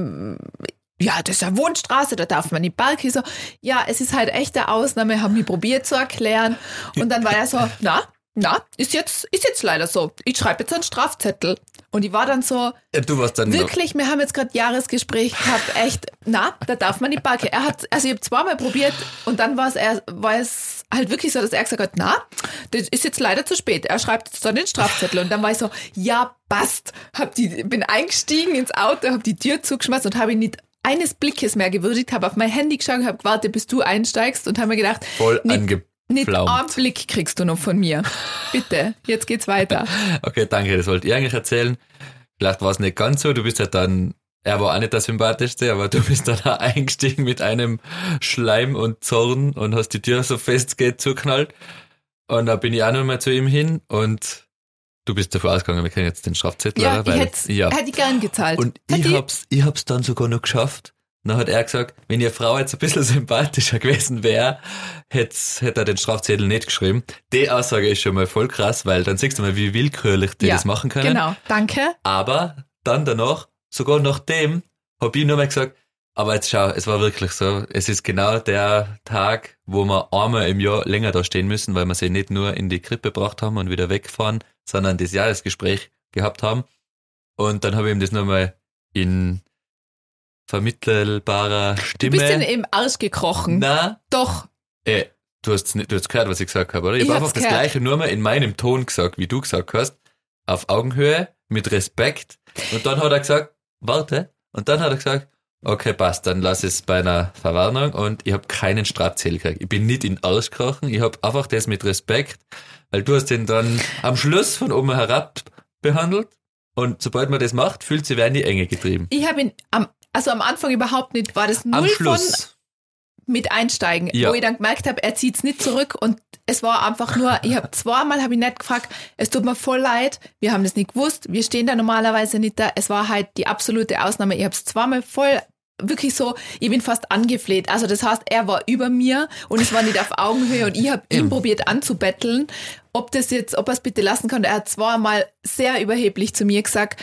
das ist eine Wohnstraße, da darf man nicht parken. So, es ist halt echt eine Ausnahme, haben die probiert zu erklären. Und dann war er so, ist jetzt leider so. Ich schreibe jetzt einen Strafzettel. Und ich war dann so, du warst dann wirklich, wir haben jetzt gerade Jahresgespräch gehabt, echt, da darf man nicht parken. Ich habe zweimal probiert und dann war es halt wirklich so, dass er gesagt hat, das ist jetzt leider zu spät. Er schreibt jetzt dann den Strafzettel. Und dann war ich so, passt. Bin eingestiegen ins Auto, habe die Tür zugeschmissen und habe ihn nicht eines Blickes mehr gewürdigt, habe auf mein Handy geschaut, habe gewartet, bis du einsteigst und habe mir gedacht, voll nicht einen Blick kriegst du noch von mir. Bitte, jetzt geht's weiter. Okay, danke, das wollte ich eigentlich erzählen. Vielleicht war es nicht ganz so, du bist halt dann, er war auch nicht der sympathischste, aber du bist dann auch eingestiegen mit einem Schleim und Zorn und hast die Tür so fest es geht zuknallt. Und da bin ich auch noch mal zu ihm hin und du bist davor ausgegangen, wir kriegen jetzt den Strafzettel. Ja, hätte ich gern gezahlt. Und ich hab's dann sogar noch geschafft, dann hat er gesagt, wenn die Frau jetzt ein bisschen sympathischer gewesen wäre, hätte er den Strafzettel nicht geschrieben. Die Aussage ist schon mal voll krass, weil dann siehst du mal, wie willkürlich die das machen können. Genau, danke. Aber dann danach, sogar nachdem, habe ich nur mal gesagt, aber jetzt schau, es war wirklich so, es ist genau der Tag, wo wir einmal im Jahr länger da stehen müssen, weil wir sie nicht nur in die Krippe gebracht haben und wieder wegfahren, sondern das Jahresgespräch gehabt haben. Und dann habe ich ihm das nochmal in vermittelbarer Stimme. Du bist denn eben ausgekrochen. Na, doch. Du hast gehört, was ich gesagt habe, oder? Ich habe einfach das Gleiche nur mal in meinem Ton gesagt, wie du gesagt hast, auf Augenhöhe, mit Respekt. Und dann hat er gesagt, warte. Und dann hat er gesagt, okay, passt, dann lass es bei einer Verwarnung und ich habe keinen Strafzettel gekriegt. Ich bin nicht in Arsch gekrochen, ich habe einfach das mit Respekt, weil du hast den dann am Schluss von oben herab behandelt und sobald man das macht, fühlt sie wer in die Enge getrieben. Ich habe ihn am Anfang überhaupt nicht, war das null von mit einsteigen, wo ich dann gemerkt habe, er zieht's nicht zurück und es war einfach nur, zweimal habe ich nicht gefragt, es tut mir voll leid, wir haben das nicht gewusst, wir stehen da normalerweise nicht da, es war halt die absolute Ausnahme, ich habe es zweimal voll, wirklich so, ich bin fast angefleht, also das heißt, er war über mir und es war nicht auf Augenhöhe und ich habe ihn probiert anzubetteln, ob er es bitte lassen kann, er hat zweimal sehr überheblich zu mir gesagt,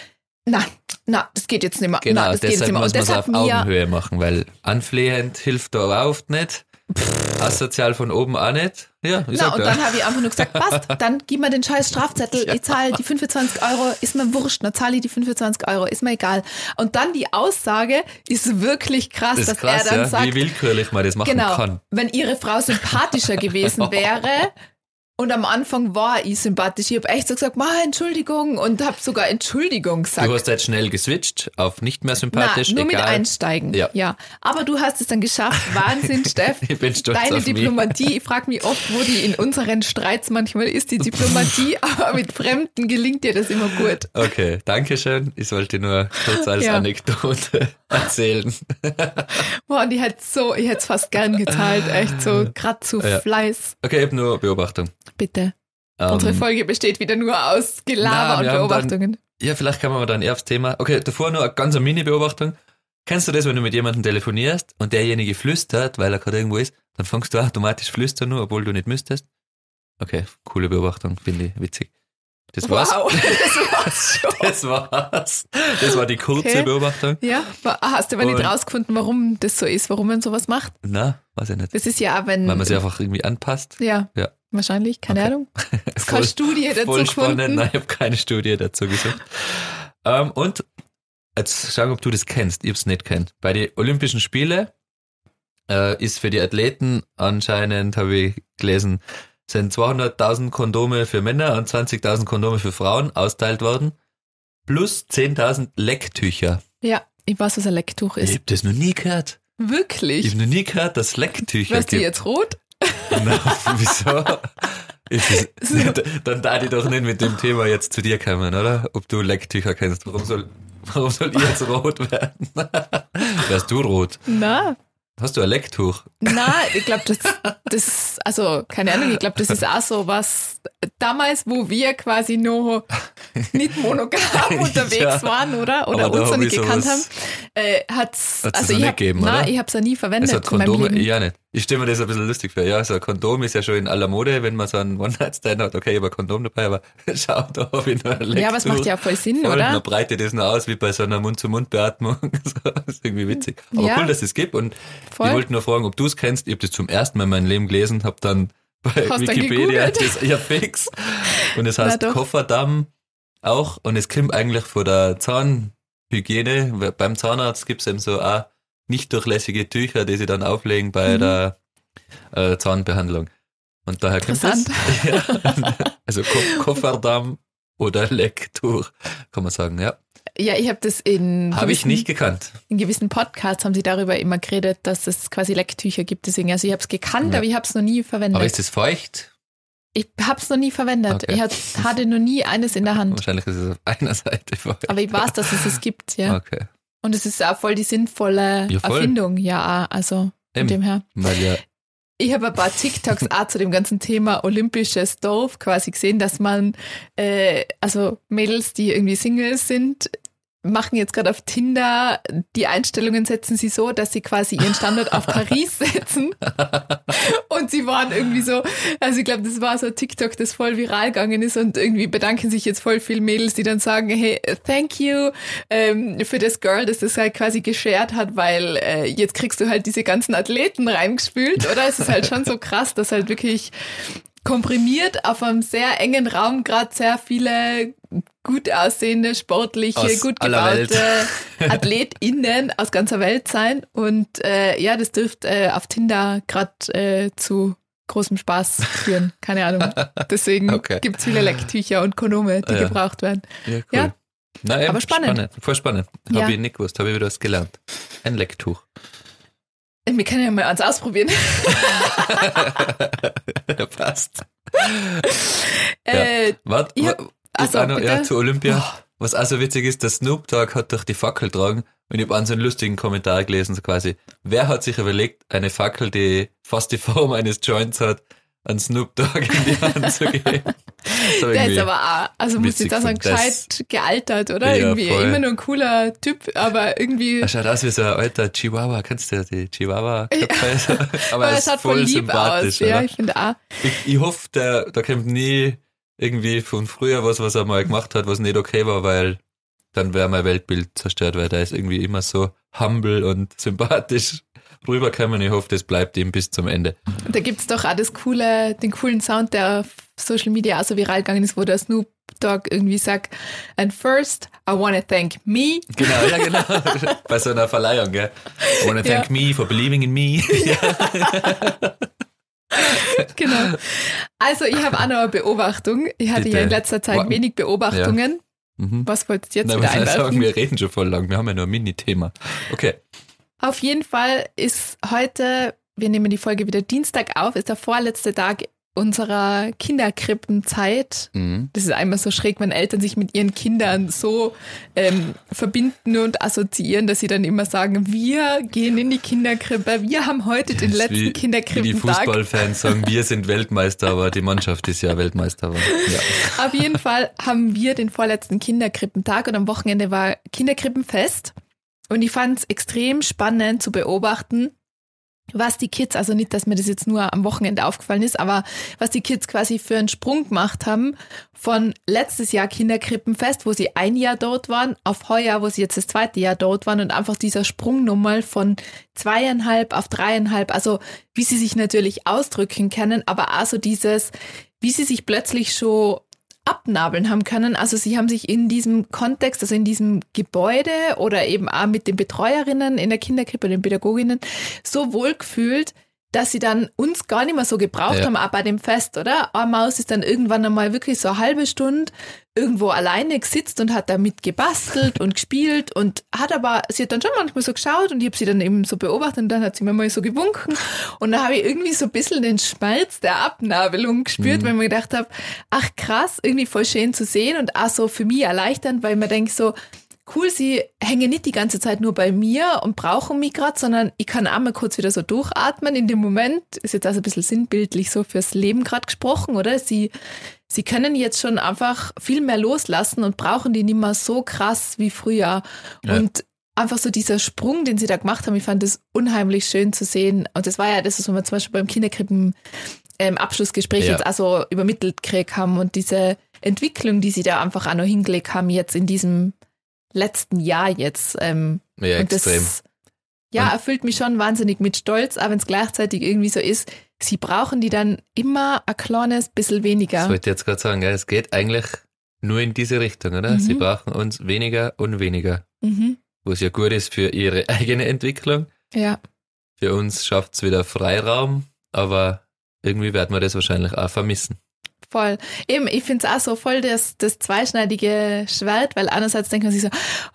na, das geht jetzt nicht mehr. Genau, das deshalb muss man es auf mir Augenhöhe machen, weil anflehend hilft da überhaupt nicht. Asozial von oben auch nicht. Ja, und dann habe ich einfach nur gesagt, passt, dann gib mir den scheiß Strafzettel, ich zahle die 25 €, ist mir wurscht, dann zahle ich die 25 €, ist mir egal. Und dann die Aussage ist wirklich krass, das ist dass krass, er dann sagt, wie willkürlich man das machen kann. Wenn ihre Frau sympathischer gewesen wäre, und am Anfang war ich sympathisch. Ich habe echt so gesagt, Entschuldigung und habe sogar Entschuldigung gesagt. Du hast jetzt schnell geswitcht auf nicht mehr sympathisch. Nur egal. mit Einsteigen. Ja. Aber du hast es dann geschafft. Wahnsinn, Steff. Ich bin stolz Deine auf Diplomatie. mich. Ich frage mich oft, wo die in unseren Streits manchmal ist, die Diplomatie. Aber mit Fremden gelingt dir das immer gut. Okay, danke schön. Ich sollte nur kurz als Anekdote erzählen. Und ich hätte es fast gern geteilt. Echt so, gerade zu Fleiß. Okay, ich habe nur Beobachtung. Bitte. Unsere Folge besteht wieder nur aus Gelaber und Beobachtungen. Vielleicht kann man dann eher aufs Thema. Okay, davor nur eine ganz Mini-Beobachtung. Kennst du das, wenn du mit jemandem telefonierst und derjenige flüstert, weil er gerade irgendwo ist, dann fängst du automatisch flüstern nur, obwohl du nicht müsstest? Okay, coole Beobachtung, finde ich witzig. Das war's. Wow, das war's schon. Das war's. Das war die kurze Beobachtung. Ja, hast du aber nicht rausgefunden, warum das so ist, warum man sowas macht? Na, weiß ich nicht. Das ist ja, weil man sich einfach irgendwie anpasst. Ja. Wahrscheinlich, keine Ahnung. Es keine Studie dazu voll spannend. gefunden. Nein, ich habe keine Studie dazu gesucht. Und jetzt schau, ob du das kennst. Ich hab's nicht kennt. Bei den Olympischen Spielen ist für die Athleten anscheinend, habe ich gelesen, sind 200.000 Kondome für Männer und 20.000 Kondome für Frauen austeilt worden. Plus 10.000 Lecktücher. Ja, ich weiß, was ein Lecktuch ist. Ich habe das noch nie gehört. Wirklich? Ich habe noch nie gehört, dass Lecktücher Wirst du jetzt rot? Na, wieso? Dann darf ich doch nicht mit dem Thema jetzt zu dir kommen, oder? Ob du Lecktücher kennst. Warum soll ich jetzt rot werden? Wärst du rot? Na. Hast du ein Lecktuch? Na, ich glaube, das, also, keine Ahnung, ich glaube, das ist auch so was, damals, wo wir quasi noch nicht monogam unterwegs waren, oder uns noch nicht gekannt haben, hat's also ich habe es ja nie verwendet. Es hat Kondome, ja nicht. Ich stelle mir das ein bisschen lustig vor. Ja, so ein Kondom ist ja schon in aller Mode, wenn man so einen One-Night-Stand hat. Okay, ich habe ein Kondom dabei, aber schau, da habe ich noch ein Lecktuch. Ja, aber es macht ja voll Sinn, oder? Man breitet das noch aus, wie bei so einer Mund-zu-Mund-Beatmung. Das ist irgendwie witzig. Aber cool, dass es gibt. Und ich wollte nur fragen, ob du es kennst. Ich habe das zum ersten Mal in meinem Leben gelesen, habe dann bei Wikipedia das fix. Und es heißt Kofferdamm auch. Und es kommt eigentlich von der Zahnhygiene. Beim Zahnarzt gibt es eben so auch nicht durchlässige Tücher, die sie dann auflegen bei der Zahnbehandlung. Und daher kommt das. Ja. Also Kofferdamm oder Lecktuch, kann man sagen, ja. Ja, ich habe das Habe ich nicht gekannt. In gewissen Podcasts haben sie darüber immer geredet, dass es quasi Lecktücher gibt. Deswegen, also ich habe es gekannt, aber ich habe es noch nie verwendet. Aber ist das feucht? Ich habe es noch nie verwendet. Okay. Ich hatte noch nie eines in der Hand. Wahrscheinlich ist es auf einer Seite feucht. Aber ich weiß, dass es es gibt, ja. Okay. Und es ist auch voll die sinnvolle Erfindung, ja, also von dem her. Ich habe ein paar TikToks auch zu dem ganzen Thema olympisches Dorf quasi gesehen, dass man, also Mädels, die irgendwie Singles sind, machen jetzt gerade auf Tinder, die Einstellungen setzen sie so, dass sie quasi ihren Standort auf Paris setzen. Und sie waren irgendwie so, also ich glaube, das war so ein TikTok, das voll viral gegangen ist und irgendwie bedanken sich jetzt voll viele Mädels, die dann sagen, hey, thank you für das Girl, das halt quasi geshared hat, weil jetzt kriegst du halt diese ganzen Athleten reingespült, oder? Es ist halt schon so krass, dass halt wirklich komprimiert auf einem sehr engen Raum gerade sehr viele gut aussehende, sportliche, aus gut aller gebaute AthletInnen aus ganzer Welt sein. Und ja, das dürfte auf Tinder gerade zu großem Spaß führen. Keine Ahnung. Deswegen gibt's viele Lecktücher und Kondome, die gebraucht werden. Ja, cool. Ja. Na, eben, Aber spannend. Voll spannend. Ja. Habe ich nicht gewusst, habe ich wieder was gelernt. Ein Lecktuch. Wir können ja mal eins ausprobieren. Passt. Warte. Ja, zu Olympia. Was auch so witzig ist, der Snoop Dogg hat doch die Fackel getragen und ich habe einen so einen lustigen Kommentar gelesen, so quasi, wer hat sich überlegt, eine Fackel, die fast die Form eines Joints hat, an Snoop Dogg in die Hand zu geben? Der ist aber auch, also muss ich jetzt auch sagen, gescheit gealtert, oder? Ja, irgendwie voll. Immer nur ein cooler Typ, aber irgendwie... Er schaut aus wie so ein alter Chihuahua, kennst du die Chihuahua-Köpfe? Ja. Aber er schaut voll lieb aus, oder? Ja, ich finde auch. Ich hoffe, da kommt nie irgendwie von früher was er mal gemacht hat, was nicht okay war, weil dann wäre mein Weltbild zerstört, weil der ist irgendwie immer so humble und sympathisch rüberkommen. Ich hoffe, das bleibt ihm bis zum Ende. Da gibt's doch auch den coolen Sound, der auf Social Media auch so viral gegangen ist, wo der Snoop Dogg irgendwie sagt, and first, I wanna thank me. Genau. Bei so einer Verleihung, gell? I wanna thank me for believing in me. Genau. Also ich habe auch noch eine Beobachtung. Ich hatte ja in letzter Zeit wenig Beobachtungen. Ja. Was wolltest du jetzt wieder einwerfen? Sagen, wir reden schon voll lang. Wir haben ja nur ein Mini-Thema. Okay. Auf jeden Fall ist heute, wir nehmen die Folge wieder Dienstag auf, ist der vorletzte Tag unserer Kinderkrippenzeit. Das ist einmal so schräg, wenn Eltern sich mit ihren Kindern so verbinden und assoziieren, dass sie dann immer sagen, wir gehen in die Kinderkrippe, wir haben heute den letzten Kinderkrippentag. Wie die Fußballfans sagen, wir sind Weltmeister, aber die Mannschaft ist ja Weltmeister. Ja. Auf jeden Fall haben wir den vorletzten Kinderkrippentag und am Wochenende war Kinderkrippenfest. Und ich fand es extrem spannend zu beobachten, was die Kids, also nicht, dass mir das jetzt nur am Wochenende aufgefallen ist, aber was die Kids quasi für einen Sprung gemacht haben von letztes Jahr Kinderkrippenfest, wo sie ein Jahr dort waren, auf heuer, wo sie jetzt das zweite Jahr dort waren und einfach dieser Sprung nochmal von 2,5 auf 3,5, also wie sie sich natürlich ausdrücken können, aber auch so dieses, wie sie sich plötzlich schon abnabeln haben können. Also sie haben sich in diesem Kontext, also in diesem Gebäude oder eben auch mit den Betreuerinnen in der Kinderkrippe, den Pädagoginnen, so wohl gefühlt, dass sie dann uns gar nicht mehr so gebraucht haben, auch bei dem Fest, oder? Eine Maus ist dann irgendwann einmal wirklich so eine halbe Stunde irgendwo alleine gesitzt und hat damit gebastelt und gespielt und sie hat dann schon manchmal so geschaut und ich habe sie dann eben so beobachtet und dann hat sie mir mal so gewunken und da habe ich irgendwie so ein bisschen den Schmerz der Abnabelung gespürt, weil ich mir gedacht habe, ach krass, irgendwie voll schön zu sehen und auch so für mich erleichternd, weil ich mir denke so, cool, sie hängen nicht die ganze Zeit nur bei mir und brauchen mich gerade, sondern ich kann auch mal kurz wieder so durchatmen. In dem Moment ist jetzt also ein bisschen sinnbildlich so fürs Leben gerade gesprochen, oder? Sie können jetzt schon einfach viel mehr loslassen und brauchen die nicht mehr so krass wie früher. Ja. Und einfach so dieser Sprung, den sie da gemacht haben, ich fand das unheimlich schön zu sehen. Und das war ja das, was wir zum Beispiel beim Kinderkrippen Abschlussgespräch jetzt also übermittelt gekriegt haben und diese Entwicklung, die sie da einfach auch noch hingelegt haben jetzt in diesem letzten Jahr jetzt. Und extrem. Das, erfüllt mich schon wahnsinnig mit Stolz, aber wenn es gleichzeitig irgendwie so ist, sie brauchen die dann immer ein kleines bisschen weniger. Das wollte ich jetzt gerade sagen, gell? Es geht eigentlich nur in diese Richtung, oder? Sie brauchen uns weniger und weniger. Wo es ja gut ist für ihre eigene Entwicklung. Ja. Für uns schafft es wieder Freiraum, aber irgendwie werden wir das wahrscheinlich auch vermissen. Voll. Eben, ich finde es auch so voll das zweischneidige Schwert, weil einerseits denkt man sich so,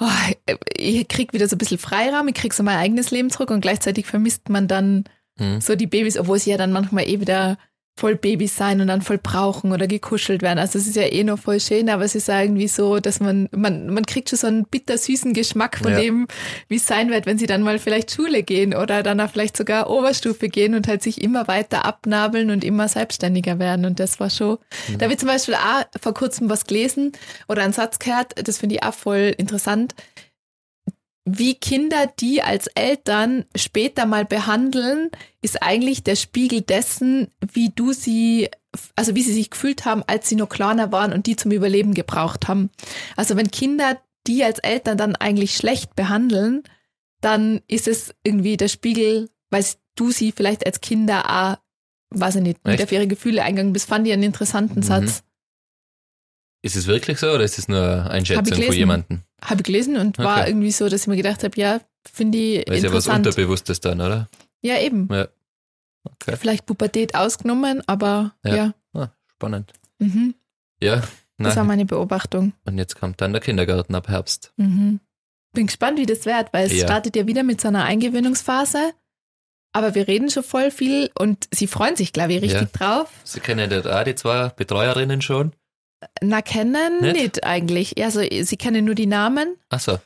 ich krieg wieder so ein bisschen Freiraum, ich krieg so mein eigenes Leben zurück und gleichzeitig vermisst man dann so die Babys, obwohl sie ja dann manchmal wieder voll Babys sein und dann voll brauchen oder gekuschelt werden. Also es ist ja eh noch voll schön, aber es ist ja irgendwie so, dass man kriegt schon so einen bittersüßen Geschmack von dem, wie es sein wird, wenn sie dann mal vielleicht Schule gehen oder dann auch vielleicht sogar Oberstufe gehen und halt sich immer weiter abnabeln und immer selbstständiger werden. Und das war schon, da habe ich zum Beispiel auch vor kurzem was gelesen oder einen Satz gehört, das finde ich auch voll interessant, wie Kinder die als Eltern später mal behandeln, ist eigentlich der Spiegel dessen, wie sie sich gefühlt haben, als sie noch kleiner waren und die zum Überleben gebraucht haben. Also wenn Kinder die als Eltern dann eigentlich schlecht behandeln, dann ist es irgendwie der Spiegel, weil du sie vielleicht als Kinder auch, weiß ich nicht, mit auf ihre Gefühle eingegangen bist, fand ich einen interessanten Satz. Ist es wirklich so oder ist es nur eine Einschätzung von jemandem? Habe ich gelesen und war irgendwie so, dass ich mir gedacht habe, ja, finde ich interessant. Ist ja was Unterbewusstes dann, oder? Ja, eben. Ja. Okay. Vielleicht Pubertät ausgenommen, aber ja. Ah, spannend. Mhm. Ja. Das war meine Beobachtung. Und jetzt kommt dann der Kindergarten ab Herbst. Mhm. Bin gespannt, wie das wird, weil es startet ja wieder mit so einer Eingewöhnungsphase. Aber wir reden schon voll viel und sie freuen sich, glaube ich, richtig drauf. Sie kennen ja auch die zwei Betreuerinnen schon. Na, kennen nicht eigentlich. Also sie kennen nur die Namen. Ach so.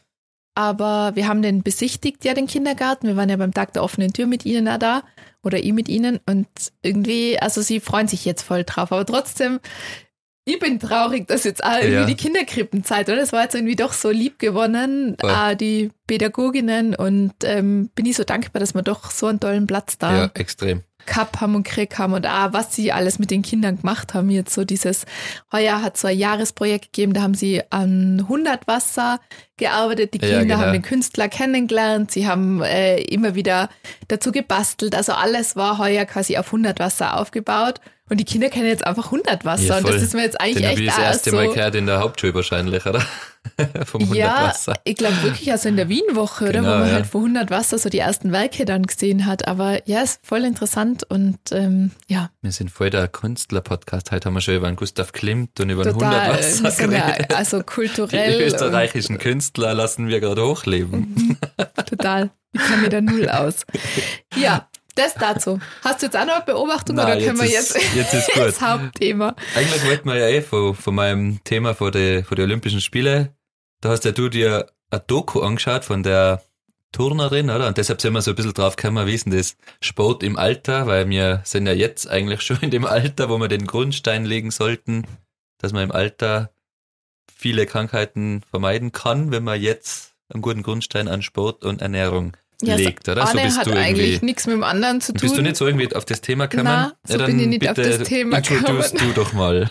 Aber wir haben den besichtigt, ja, den Kindergarten. Wir waren ja beim Tag der offenen Tür mit ihnen auch da. Oder ich mit ihnen. Und irgendwie, also sie freuen sich jetzt voll drauf. Aber trotzdem, ich bin traurig, dass jetzt auch irgendwie die Kinderkrippenzeit, oder? Das war jetzt irgendwie doch so lieb gewonnen, die Pädagoginnen. Und bin ich so dankbar, dass wir doch so einen tollen Platz da ja, extrem. Gehabt haben und gekriegt haben und auch, was sie alles mit den Kindern gemacht haben. Jetzt so heuer hat so ein Jahresprojekt gegeben, da haben sie an Hundertwasser gearbeitet. Die Kinder haben den Künstler kennengelernt, sie haben immer wieder dazu gebastelt. Also alles war heuer quasi auf Hundertwasser aufgebaut. Und die Kinder kennen jetzt einfach Hundertwasser. Ja, und das ist mir jetzt eigentlich echt das erste Mal gehört in der Hauptschule wahrscheinlich, oder? Vom Hundertwasser. Ja, ich glaube wirklich, also in der Wienwoche, oder? Wo man halt vor Hundertwasser so die ersten Werke dann gesehen hat. Aber ja, ist voll interessant und ja. Wir sind voll der Künstler-Podcast. Heute haben wir schon über einen Gustav Klimt und über einen Hundertwasser geredet. Ja, also kulturell. Die österreichischen Künstler lassen wir gerade hochleben. Total. Ich kann mir da null aus. Ja. Das dazu. Hast du jetzt auch noch eine Beobachtung? Nein, oder können wir jetzt ist gut. Das Hauptthema? Eigentlich wollten wir ja von meinem Thema von den Olympischen Spiele, da hast ja du dir ein Doku angeschaut von der Turnerin, oder? Und deshalb sind wir so ein bisschen drauf gekommen, wie ist denn das Sport im Alter, weil wir sind ja jetzt eigentlich schon in dem Alter, wo wir den Grundstein legen sollten, dass man im Alter viele Krankheiten vermeiden kann, wenn man jetzt einen guten Grundstein an Sport und Ernährung legt, oder? So bist hat du eigentlich nichts mit dem anderen zu tun. Bist du nicht so irgendwie auf das Thema gekommen? Nein, so bin ich nicht bitte auf das Thema gekommen. Introduzst du doch mal.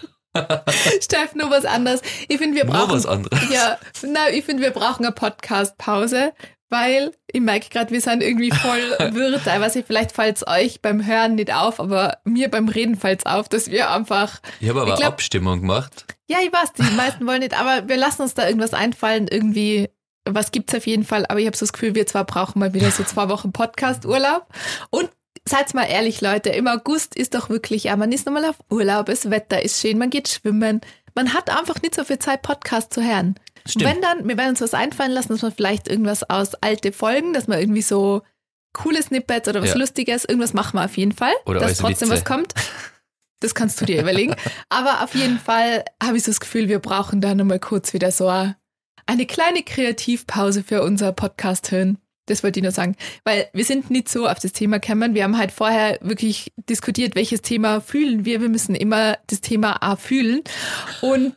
Steff, nur was anderes. Ich finde, wir brauchen... Nur was anderes? Ja, ich finde, wir brauchen eine Podcast-Pause, weil ich merke gerade, wir sind irgendwie voll wirr. Teilweise, vielleicht fällt es euch beim Hören nicht auf, aber mir beim Reden fällt es auf, dass wir einfach... Ich habe aber Abstimmung gemacht. Ja, ich weiß, die meisten wollen nicht, aber wir lassen uns da irgendwas einfallen, irgendwie... Was gibt's auf jeden Fall, aber ich habe so das Gefühl, wir zwar brauchen mal wieder so 2 Wochen Podcast-Urlaub. Und seid mal ehrlich, Leute, im August ist doch wirklich, man ist nochmal auf Urlaub, das Wetter ist schön, man geht schwimmen. Man hat einfach nicht so viel Zeit, Podcast zu hören. Stimmt. Und wenn dann, wir werden uns was einfallen lassen, dass wir vielleicht irgendwas aus alte Folgen, dass wir irgendwie so coole Snippets oder was Lustiges, irgendwas machen wir auf jeden Fall, oder dass trotzdem Witze. Was kommt. Das kannst du dir überlegen. Aber auf jeden Fall habe ich so das Gefühl, wir brauchen da nochmal kurz wieder so eine kleine Kreativpause für unser Podcast hören. Das wollte ich nur sagen. Weil wir sind nicht so auf das Thema gekommen. Wir haben halt vorher wirklich diskutiert, welches Thema fühlen wir. Wir müssen immer das Thema A fühlen. Und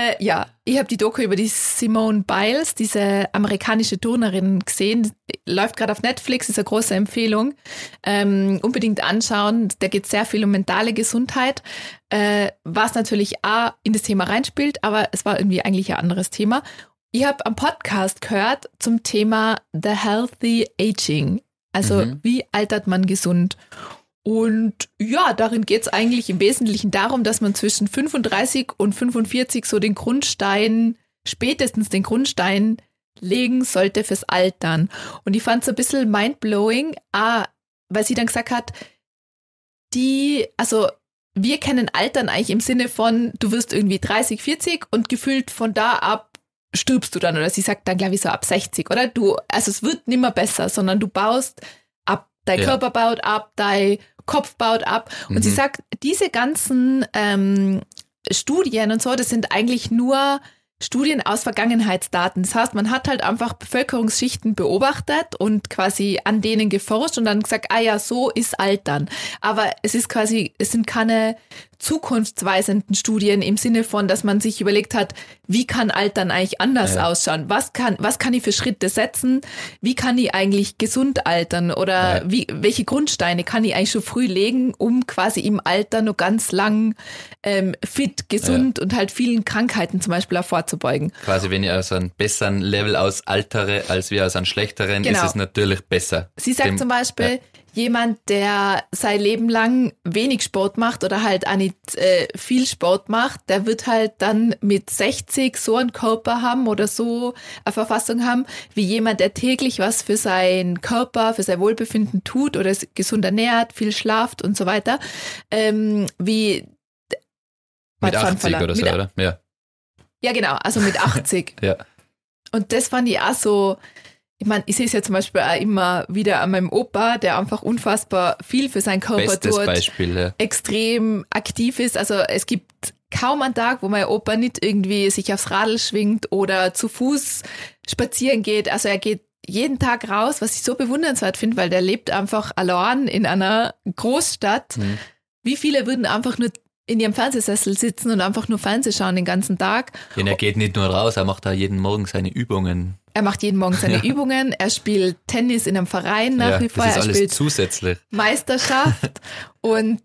ich habe die Doku über die Simone Biles, diese amerikanische Turnerin, gesehen. Läuft gerade auf Netflix, ist eine große Empfehlung. Unbedingt anschauen. Da geht es sehr viel um mentale Gesundheit. Was natürlich auch in das Thema reinspielt, aber es war irgendwie eigentlich ein anderes Thema. Ich habe am Podcast gehört zum Thema The Healthy Aging. Also wie altert man gesund? Und ja, darin geht es eigentlich im Wesentlichen darum, dass man zwischen 35 und 45 so spätestens den Grundstein legen sollte fürs Altern. Und ich fand es ein bisschen mindblowing, weil sie dann gesagt hat, wir kennen Altern eigentlich im Sinne von, du wirst irgendwie 30, 40 und gefühlt von da ab stirbst du dann, oder sie sagt dann, glaube ich, so ab 60, oder? Also es wird nicht mehr besser, sondern du baust ab dein Körper baut ab, dein Kopf baut ab. Und sie sagt, diese ganzen Studien und so, das sind eigentlich nur Studien aus Vergangenheitsdaten. Das heißt, man hat halt einfach Bevölkerungsschichten beobachtet und quasi an denen geforscht und dann gesagt, so ist Altern. Aber es sind keine zukunftsweisenden Studien im Sinne von, dass man sich überlegt hat, wie kann Altern eigentlich anders ausschauen? Was kann ich für Schritte setzen? Wie kann ich eigentlich gesund altern? Oder welche Grundsteine kann ich eigentlich schon früh legen, um quasi im Alter noch ganz lang fit, gesund und halt vielen Krankheiten zum Beispiel auch vorzubeugen. Quasi, wenn ich aus einem besseren Level aus altere, als wir aus einem schlechteren, ist es natürlich besser. Sie sagt zum Beispiel, jemand, der sein Leben lang wenig Sport macht oder halt auch nicht viel Sport macht, der wird halt dann mit 60 so einen Körper haben oder so eine Verfassung haben, wie jemand, der täglich was für seinen Körper, für sein Wohlbefinden tut oder gesund ernährt, viel schlaft und so weiter. Wie mit 80 oder so, oder? Ja. Ja, genau, also mit 80. Ja. Und das fand ich auch so, ich meine, ich sehe es ja zum Beispiel auch immer wieder an meinem Opa, der einfach unfassbar viel für seinen Körper tut. Beispiel, extrem aktiv ist. Also es gibt kaum einen Tag, wo mein Opa nicht irgendwie sich aufs Radl schwingt oder zu Fuß spazieren geht. Also er geht jeden Tag raus, was ich so bewundernswert finde, weil der lebt einfach allein in einer Großstadt. Wie viele würden einfach nur in ihrem Fernsehsessel sitzen und einfach nur Fernsehen schauen den ganzen Tag? Denn er geht nicht nur raus, er macht da jeden Morgen seine Übungen. Er macht jeden Morgen seine Übungen, er spielt Tennis in einem Verein nach wie vor, das ist er alles spielt zusätzlich. Meisterschaft und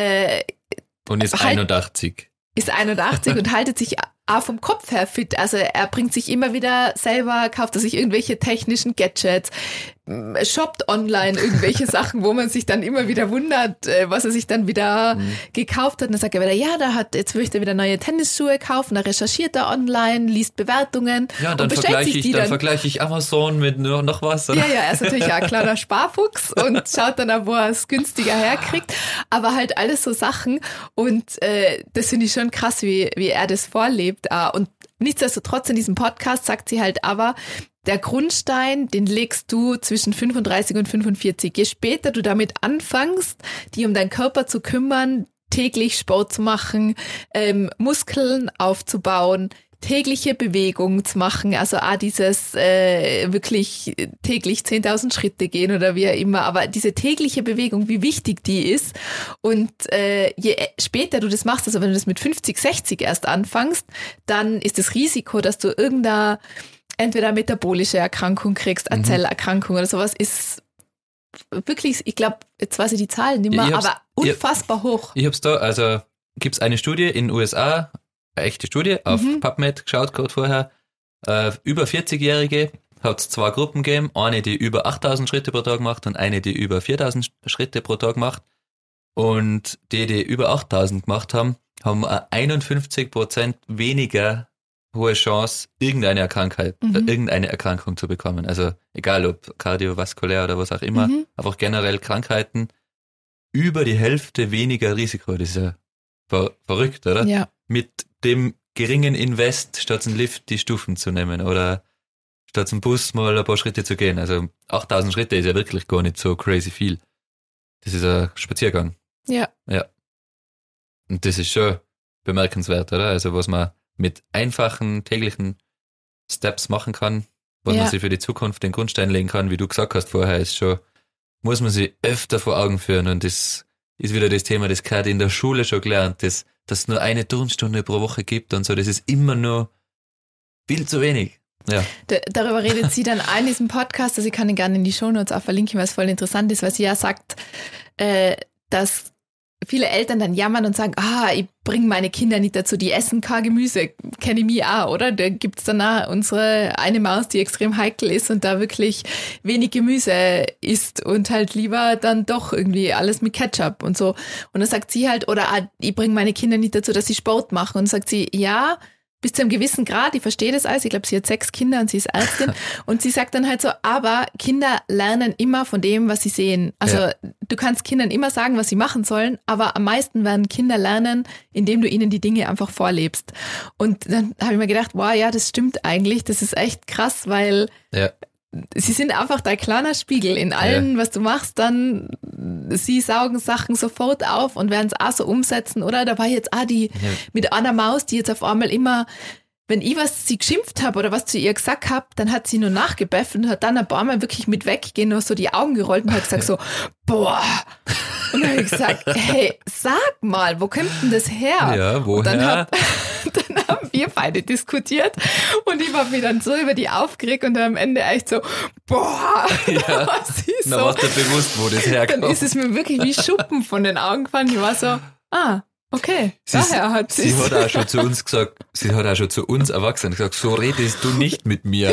ist 81. Ist 81 und haltet sich auch vom Kopf her fit. Also er bringt sich immer wieder selber, kauft er sich irgendwelche technischen Gadgets, shoppt online irgendwelche Sachen, wo man sich dann immer wieder wundert, was er sich dann wieder gekauft hat. Und dann sagt er wieder, jetzt möchte er wieder neue Tennisschuhe kaufen, dann recherchiert er online, liest Bewertungen. Ja, dann vergleiche ich Amazon mit noch was. Oder? Ja, er ist natürlich auch ein kleiner Sparfuchs und schaut dann auch, wo er es günstiger herkriegt. Aber halt alles so Sachen. Und das finde ich schon krass, wie er das vorlebt. Und nichtsdestotrotz in diesem Podcast sagt sie halt aber, der Grundstein, den legst du zwischen 35 und 45. Je später du damit anfängst, dich um deinen Körper zu kümmern, täglich Sport zu machen, Muskeln aufzubauen, tägliche Bewegung zu machen, also auch dieses wirklich täglich 10.000 Schritte gehen oder wie auch immer, aber diese tägliche Bewegung, wie wichtig die ist und je später du das machst, also wenn du das mit 50, 60 erst anfängst, dann ist das Risiko, dass du entweder eine metabolische Erkrankung kriegst, eine Zellerkrankung oder sowas, ist wirklich, ich glaube, jetzt weiß ich die Zahlen nicht mehr, aber unfassbar hoch. Ich hab's da, also gibt's eine Studie in den USA, eine echte Studie, auf PubMed geschaut, gerade vorher, über 40-Jährige hat es 2 Gruppen gegeben, eine, die über 8.000 Schritte pro Tag macht und eine, die über 4.000 Schritte pro Tag macht. Und die über 8.000 gemacht haben 51% weniger hohe Chance, irgendeine Erkrankung zu bekommen. Also egal ob kardiovaskulär oder was auch immer, einfach generell Krankheiten, über die Hälfte weniger Risiko. Das ist ja verrückt, oder? Ja. Mit dem geringen Invest, statt einen Lift die Stufen zu nehmen oder statt zum Bus mal ein paar Schritte zu gehen. Also 8.000 Schritte ist ja wirklich gar nicht so crazy viel. Das ist ein Spaziergang. Ja. Ja. Und das ist schon bemerkenswert, oder? Also was man mit einfachen täglichen Steps machen kann, was man sich für die Zukunft den Grundstein legen kann, wie du gesagt hast vorher, ist schon, muss man sich öfter vor Augen führen. Und das ist wieder das Thema, das gehört in der Schule schon gelernt, dass es nur eine Turnstunde pro Woche gibt und so, das ist immer nur viel zu wenig. Ja. Darüber redet sie dann in diesem Podcast, also ich kann ihn gerne in die Shownotes auch verlinken, weil es voll interessant ist, weil sie ja sagt, dass viele Eltern dann jammern und sagen, ich bringe meine Kinder nicht dazu, die essen kein Gemüse, kenne ich mich auch, oder? Da gibt's dann auch unsere eine Maus, die extrem heikel ist und da wirklich wenig Gemüse isst und halt lieber dann doch irgendwie alles mit Ketchup und so. Und dann sagt sie halt, ich bringe meine Kinder nicht dazu, dass sie Sport machen. Und dann sagt sie, ja, bis zu einem gewissen Grad, ich verstehe das alles, ich glaube, sie hat 6 Kinder und sie ist Ärztin und sie sagt dann halt so, aber Kinder lernen immer von dem, was sie sehen. Also du kannst Kindern immer sagen, was sie machen sollen, aber am meisten werden Kinder lernen, indem du ihnen die Dinge einfach vorlebst. Und dann habe ich mir gedacht, wow, ja, das stimmt eigentlich, das ist echt krass, weil sie sind einfach dein kleiner Spiegel in allem, was du machst, dann sie saugen Sachen sofort auf und werden es auch so umsetzen, oder? Da war jetzt auch die mit einer Maus, die jetzt auf einmal immer, wenn ich was sie geschimpft habe oder was zu ihr gesagt habe, dann hat sie nur nachgebäffelt und hat dann ein paar Mal wirklich mit weggehen und so die Augen gerollt und hat gesagt so, boah. Und dann habe ich gesagt, hey, sag mal, wo kommt denn das her? Ja, woher? Und dann haben wir beide diskutiert und ich war mir dann so über die aufgeregt und dann am Ende echt so, boah. Ja, dann warst du bewusst, wo das herkommt. Dann ist es mir wirklich wie Schuppen von den Augen gefallen. Ich war so, okay, daher hat sie. Sie hat auch schon zu uns gesagt, sie hat auch schon zu uns Erwachsenen gesagt, so redest du nicht mit mir.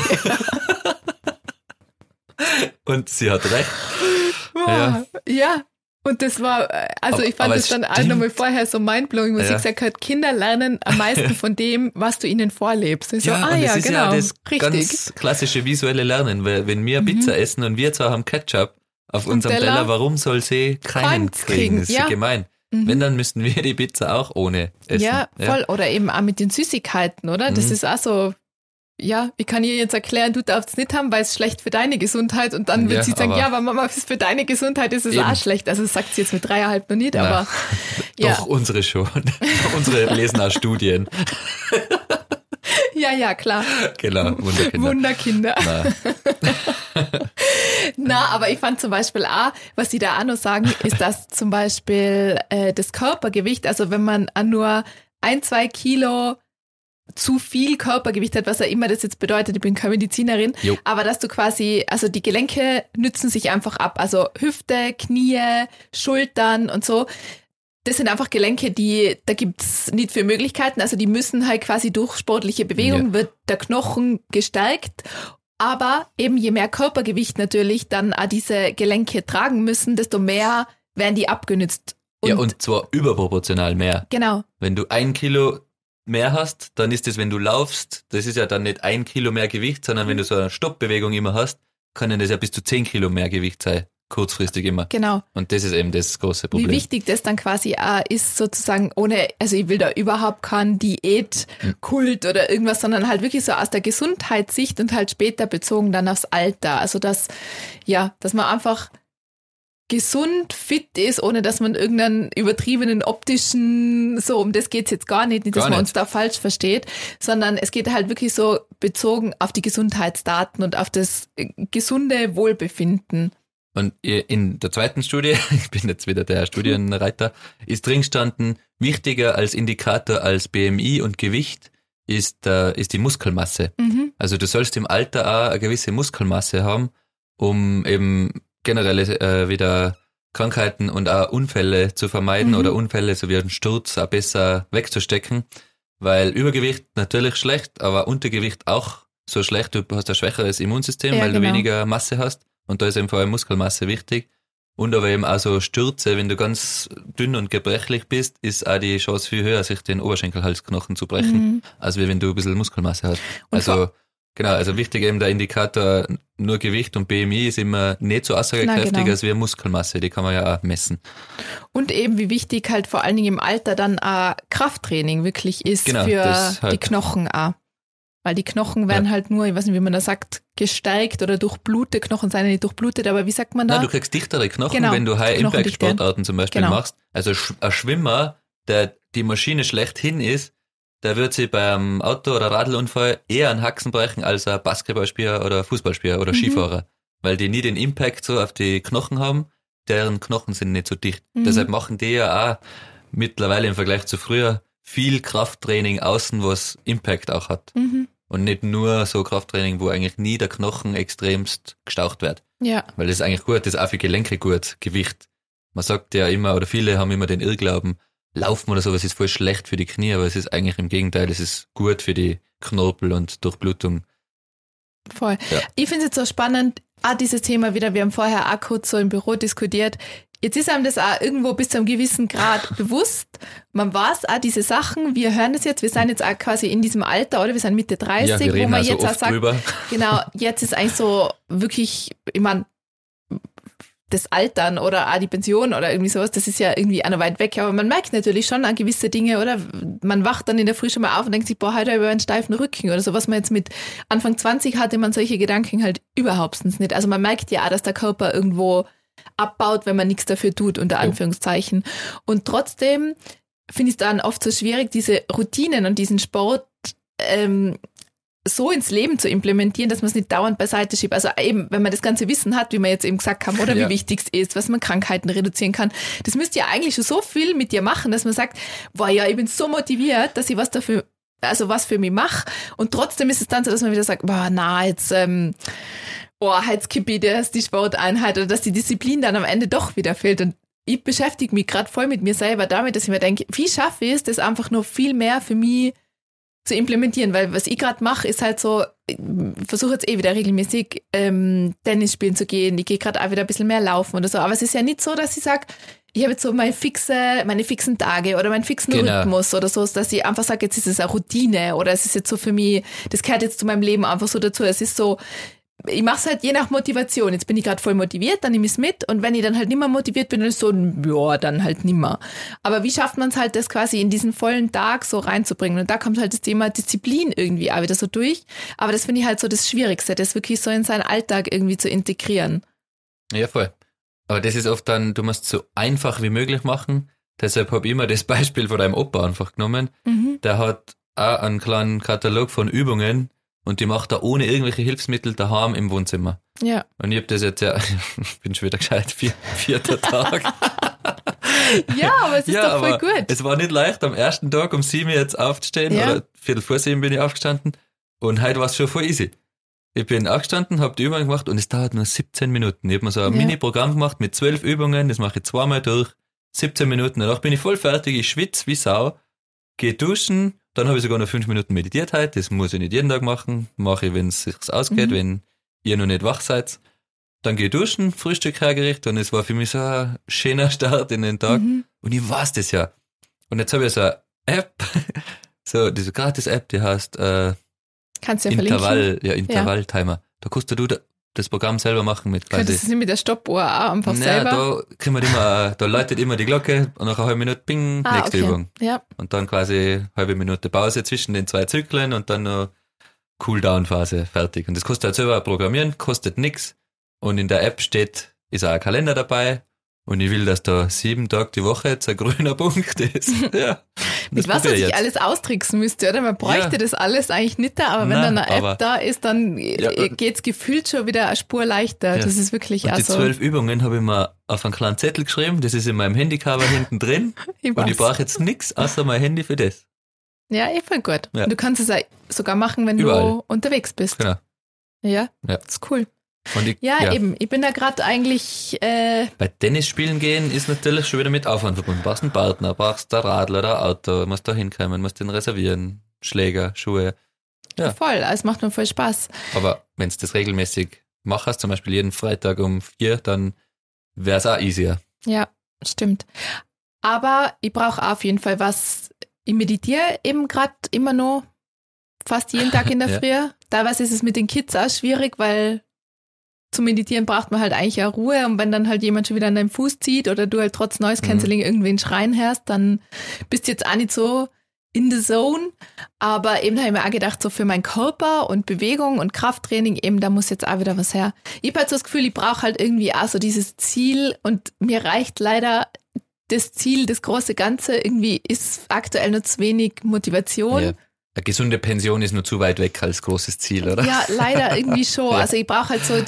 Und sie hat recht. Wow. Ja. Und das war, also ich fand das dann auch nochmal vorher so mindblowing, was sie gesagt hat, Kinder lernen am meisten von dem, was du ihnen vorlebst. Und so, und das ist genau, ja das richtig. ganz klassische visuelle Lernen, weil wenn wir Pizza essen und wir zwar haben Ketchup auf unserem Teller, warum soll sie keinen kriegen? Das ist ja gemein. Wenn, dann müssten wir die Pizza auch ohne essen. Ja, voll. Oder eben auch mit den Süßigkeiten, oder? Das ist auch so, ja, ich kann ihr jetzt erklären, du darfst es nicht haben, weil es schlecht für deine Gesundheit. Und dann wird sie sagen, aber Mama, für deine Gesundheit ist es auch schlecht. Also das sagt sie jetzt mit 3,5 noch nicht, aber ja. Doch, unsere schon. Unsere lesen auch Studien. Ja, klar. Genau, Wunderkinder. Na, aber ich fand zum Beispiel auch, was sie da auch noch sagen, ist, dass zum Beispiel das Körpergewicht, also wenn man nur 1-2 Kilo zu viel Körpergewicht hat, was auch immer das jetzt bedeutet, ich bin keine Medizinerin, aber dass du quasi, also die Gelenke nützen sich einfach ab, also Hüfte, Knie, Schultern und so, das sind einfach Gelenke, da gibt's nicht viele Möglichkeiten, also die müssen halt quasi durch sportliche Bewegung, wird der Knochen gestärkt, aber eben je mehr Körpergewicht natürlich dann auch diese Gelenke tragen müssen, desto mehr werden die abgenützt. Und zwar überproportional mehr. Genau. Wenn du 1 Kilo mehr hast, dann ist das, wenn du laufst, das ist ja dann nicht 1 Kilo mehr Gewicht, sondern wenn du so eine Stoppbewegung immer hast, können das ja bis zu 10 Kilo mehr Gewicht sein, kurzfristig immer. Genau. Und das ist eben das große Problem. Wie wichtig das dann quasi auch ist, sozusagen also ich will da überhaupt keinen Diätkult oder irgendwas, sondern halt wirklich so aus der Gesundheitssicht und halt später bezogen dann aufs Alter. Also dass man einfach gesund, fit ist, ohne dass man irgendeinen übertriebenen optischen, so um das geht's jetzt gar nicht, dass man uns da falsch versteht, sondern es geht halt wirklich so bezogen auf die Gesundheitsdaten und auf das gesunde Wohlbefinden. Und in der zweiten Studie, ich bin jetzt wieder der Studienreiter, ist drin gestanden, wichtiger als Indikator als BMI und Gewicht ist die Muskelmasse. Also du sollst im Alter auch eine gewisse Muskelmasse haben, um eben generell wieder Krankheiten und auch Unfälle zu vermeiden oder Unfälle sowie einen Sturz auch besser wegzustecken, weil Übergewicht natürlich schlecht, aber Untergewicht auch so schlecht, du hast ein schwächeres Immunsystem, weil du weniger Masse hast und da ist eben vor allem Muskelmasse wichtig und aber eben auch so Stürze, wenn du ganz dünn und gebrechlich bist, ist auch die Chance viel höher, sich den Oberschenkelhalsknochen zu brechen, als wenn du ein bisschen Muskelmasse hast. Also wichtig eben der Indikator, nur Gewicht und BMI ist immer nicht so aussagekräftig als wie Muskelmasse, die kann man ja auch messen. Und eben wie wichtig halt vor allen Dingen im Alter dann auch Krafttraining wirklich ist für die Knochen auch. Weil die Knochen werden halt nur, ich weiß nicht, wie man das sagt, gestärkt oder durchblutet. Knochen sind ja nicht durchblutet, aber wie sagt man da? Du kriegst dichtere Knochen, wenn du High-Impact-Sportarten zum Beispiel machst. Also ein Schwimmer, der die Maschine schlechthin ist, der wird sich beim Auto- oder Radlunfall eher einen Haxen brechen als ein Basketballspieler oder Fußballspieler oder Skifahrer. Weil die nie den Impact so auf die Knochen haben, deren Knochen sind nicht so dicht. Deshalb machen die ja auch mittlerweile im Vergleich zu früher viel Krafttraining außen, was Impact auch hat. Und nicht nur so Krafttraining, wo eigentlich nie der Knochen extremst gestaucht wird. Ja. Weil das ist eigentlich gut, das ist auch für Gelenke gut, Gewicht. Man sagt ja immer, oder viele haben immer den Irrglauben, Laufen oder sowas ist voll schlecht für die Knie, aber es ist eigentlich im Gegenteil, es ist gut für die Knorpel und Durchblutung. Voll. Ja. Ich finde es jetzt so spannend, auch dieses Thema wieder, wir haben vorher auch kurz so im Büro diskutiert, jetzt ist einem das auch irgendwo bis zu einem gewissen Grad bewusst, man weiß auch diese Sachen, wir hören das jetzt, wir sind jetzt auch quasi in diesem Alter, oder wir sind Mitte 30, wir reden wo man also jetzt auch sagt, drüber. Genau, jetzt ist eigentlich so wirklich, ich meine, das Altern oder auch die Pension oder irgendwie sowas, das ist ja irgendwie auch noch weit weg. Aber man merkt natürlich schon an gewisse Dinge, oder? Man wacht dann in der Früh schon mal auf und denkt sich, boah, heute habe ich einen steifen Rücken oder so. Was man jetzt mit Anfang 20 hatte, man solche Gedanken halt überhaupt nicht. Also man merkt ja auch, dass der Körper irgendwo abbaut, wenn man nichts dafür tut, unter Anführungszeichen. Und trotzdem finde ich es dann oft so schwierig, diese Routinen und diesen Sport so ins Leben zu implementieren, dass man es nicht dauernd beiseite schiebt. Also eben, wenn man das ganze Wissen hat, wie wir jetzt eben gesagt haben, oder wie wichtig es ist, was man Krankheiten reduzieren kann, das müsste ja eigentlich schon so viel mit dir machen, dass man sagt, boah, ja, ich bin so motiviert, dass ich was dafür, also was für mich mache. Und trotzdem ist es dann so, dass man wieder sagt, boah, na, jetzt, jetzt kippe ich das, die Sporteinheit, oder dass die Disziplin dann am Ende doch wieder fehlt. Und ich beschäftige mich gerade voll mit mir selber damit, dass ich mir denke, wie schaffe ich es, das einfach noch viel mehr für mich zu implementieren, weil was ich gerade mache, ist halt so, ich versuche jetzt wieder regelmäßig Tennis spielen zu gehen, ich gehe gerade auch wieder ein bisschen mehr laufen oder so, aber es ist ja nicht so, dass ich sage, ich habe jetzt so meine fixen Tage oder meinen fixen Rhythmus oder so, dass ich einfach sage, jetzt ist es eine Routine oder es ist jetzt so für mich, das gehört jetzt zu meinem Leben einfach so dazu, es ist so, ich mache es halt je nach Motivation. Jetzt bin ich gerade voll motiviert, dann nehme ich es mit. Und wenn ich dann halt nicht mehr motiviert bin, dann ist so, ja, dann halt nicht mehr. Aber wie schafft man es halt, das quasi in diesen vollen Tag so reinzubringen? Und da kommt halt das Thema Disziplin irgendwie auch wieder so durch. Aber das finde ich halt so das Schwierigste, das wirklich so in seinen Alltag irgendwie zu integrieren. Ja, voll. Aber das ist oft dann, du musst so einfach wie möglich machen. Deshalb habe ich immer das Beispiel von deinem Opa einfach genommen. Der hat auch einen kleinen Katalog von Übungen, und die macht er ohne irgendwelche Hilfsmittel daheim im Wohnzimmer. Ja. Und ich habe das jetzt ich bin schon wieder gescheit, vierter Tag. Ja, aber es ist doch voll gut. Es war nicht leicht, am ersten Tag um 7 jetzt aufzustehen, oder 6:45 bin ich aufgestanden, und heute war es schon voll easy. Ich bin aufgestanden, habe die Übung gemacht und es dauert nur 17 Minuten. Ich habe mir so ein Mini-Programm gemacht mit 12 Übungen, das mache ich 2-mal durch, 17 Minuten, danach bin ich voll fertig, ich schwitze wie Sau, gehe duschen. Dann habe ich sogar noch 5 Minuten meditiert heute. Das muss ich nicht jeden Tag machen. Mache ich, wenn es sich ausgeht, wenn ihr noch nicht wach seid. Dann gehe ich duschen, Frühstück hergerichtet, und es war für mich so ein schöner Start in den Tag. Und ich weiß das ja. Und jetzt habe ich so eine App, so diese Gratis-App, die heißt kannst du ja Intervall-Timer. Da kannst du das Programm selber machen mit quasi. Könntest du es nicht mit der Stoppuhr auch einfach selber? Da kriegen wir da läutet immer die Glocke und nach einer halben Minute, bing, nächste Übung. Ja. Und dann quasi halbe Minute Pause zwischen den 2 Zyklen und dann noch Cooldown-Phase, fertig. Und das kostet halt selber programmieren, kostet nix. Und in der App ist auch ein Kalender dabei. Und ich will, dass da 7 Tage die Woche jetzt ein grüner Punkt ist. Ja. Mit was man sich alles austricksen müsste, oder? Man bräuchte das alles eigentlich nicht da, aber wenn dann eine App da ist, dann geht's gefühlt schon wieder eine Spur leichter. Ja. Das ist wirklich und die 12 Übungen habe ich mir auf einen kleinen Zettel geschrieben, das ist in meinem Handycover hinten drin. Und ich brauche jetzt nichts außer mein Handy für das. Ja, voll gut. Ja. Und du kannst es sogar machen, wenn du unterwegs bist. Genau. Ja, das ist cool. Und eben. Ich bin da gerade eigentlich... Bei Tennis spielen gehen ist natürlich schon wieder mit Aufwand verbunden. Du brauchst einen Partner, brauchst ein Radl oder ein Auto, musst da hinkommen, musst den reservieren, Schläger, Schuhe. Ja. Voll, es macht mir voll Spaß. Aber wenn du das regelmäßig machst, zum Beispiel jeden Freitag um 4, dann wäre es auch easier. Ja, stimmt. Aber ich brauche auf jeden Fall was. Ich meditiere eben gerade immer noch fast jeden Tag in der Früh. Teilweise ist es mit den Kids auch schwierig, weil zum Meditieren braucht man halt eigentlich auch Ruhe, und wenn dann halt jemand schon wieder an deinem Fuß zieht oder du halt trotz Noise Cancelling irgendwen schreien hörst, dann bist du jetzt auch nicht so in the zone. Aber eben habe ich mir auch gedacht, so für meinen Körper und Bewegung und Krafttraining, eben da muss jetzt auch wieder was her. Ich habe halt so das Gefühl, ich brauche halt irgendwie auch so dieses Ziel, und mir reicht leider das Ziel, das große Ganze, irgendwie ist aktuell noch zu wenig Motivation. Ja. Eine gesunde Pension ist nur zu weit weg als großes Ziel, oder? Ja, leider irgendwie schon. Ja. Also ich brauche halt so